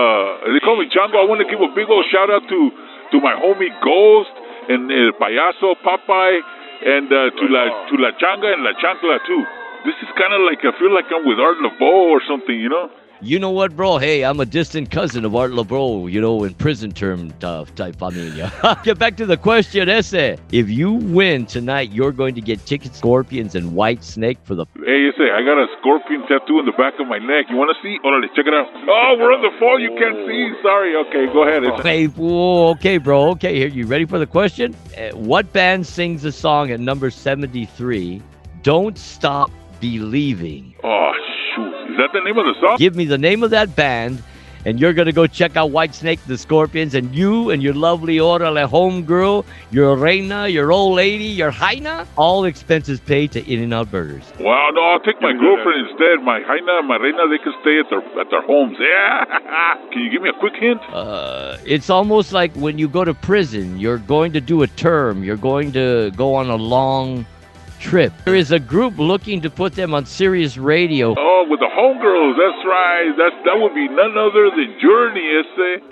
I want to give a big old shout out to my homie Ghost and El Payaso, Popeye, and to La Changa and La Chancla too. This is kind of like, I feel like I'm with Art LeBeau or something, you know? You know what, bro? Hey, I'm a distant cousin of Art LeBeau, in prison term type familia. Get back to the question, ese. If you win tonight, you're going to get tickets, Scorpions, and White Snake for the... Hey, ese, I got a scorpion tattoo in the back of my neck. You want to see? Orale, check it out. Oh, we're on the phone. You can't see. Sorry. Okay, go ahead. Hey, whoa, okay, bro. Okay, here. You ready for the question? What band sings the song at number 73, Don't Stop Believing? Oh, shoot. Is that the name of the song? Give me the name of that band, and you're going to go check out White Snake, the Scorpions, and you and your lovely Orale homegirl, your reina, your old lady, your Jaina, all expenses paid to In-N-Out Burgers. Wow, no, I'll take my girlfriend instead. My Jaina and my reina, they can stay at their homes. Yeah. Can you give me a quick hint? It's almost like when you go to prison, you're going to do a term. You're going to go on a long trip. There is a group looking to put them on Sirius Radio. Oh, with the homegirls, that's right. That would be none other than Journey, ese.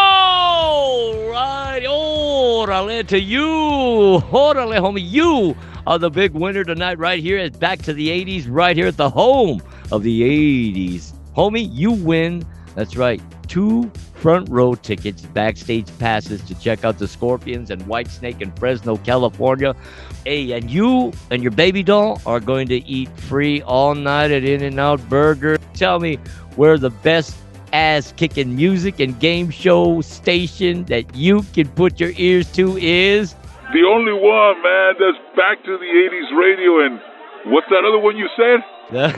Oh, right. Orale to you. Orale, homie. You are the big winner tonight right here at Back to the 80s, right here at the home of the 80s. Homie, you win. That's right. 2 front row tickets, backstage passes to check out the Scorpions and White Snake in Fresno, California. Hey, and you and your baby doll are going to eat free all night at In-N-Out Burger. Tell me where the best ass-kicking music and game show station that you can put your ears to is? The only one, man. That's Back to the 80s radio. And what's that other one you said?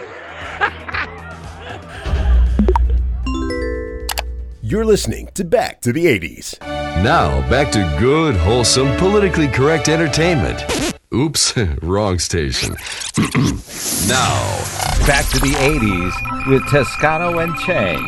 You're listening to Back to the 80s. Now, back to good, wholesome, politically correct entertainment. Oops, wrong station. Now, back to the 80s with Toscano and Chang.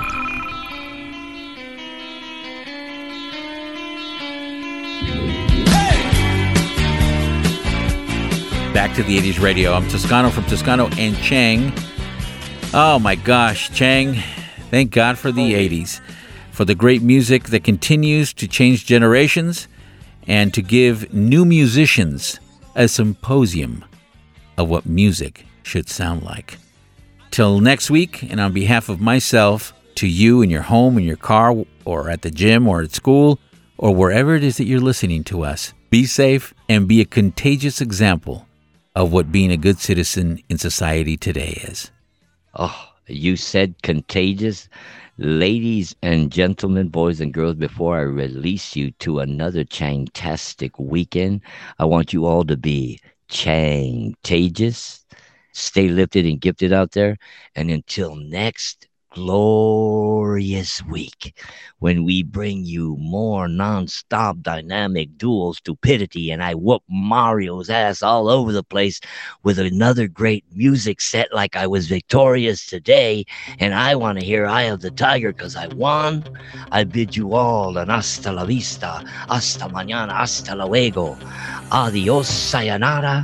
Back to the 80s radio. I'm Toscano from Toscano and Chang. Oh my gosh, Chang, thank God for the 80s. For the great music that continues to change generations and to give new musicians a symposium of what music should sound like. Till next week, and on behalf of myself, to you in your home, in your car, or at the gym, or at school, or wherever it is that you're listening to us, be safe and be a contagious example of what being a good citizen in society today is. Oh, you said contagious? Ladies and gentlemen, boys and girls, before I release you to another Changtastic weekend, I want you all to be Changtagious. Stay lifted and gifted out there. And until next glorious week, when we bring you more non-stop dynamic dual stupidity and I whoop Mario's ass all over the place with another great music set like I was victorious today, and I want to hear Eye of the Tiger because I won. I bid you all an hasta la vista, hasta mañana, hasta luego, adios, sayonara,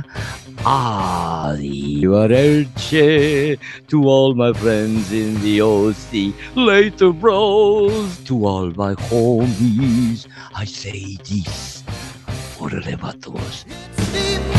arrivederci to all my friends in the OC. Later, bros. To all my homies, I say this. Orale, vatos.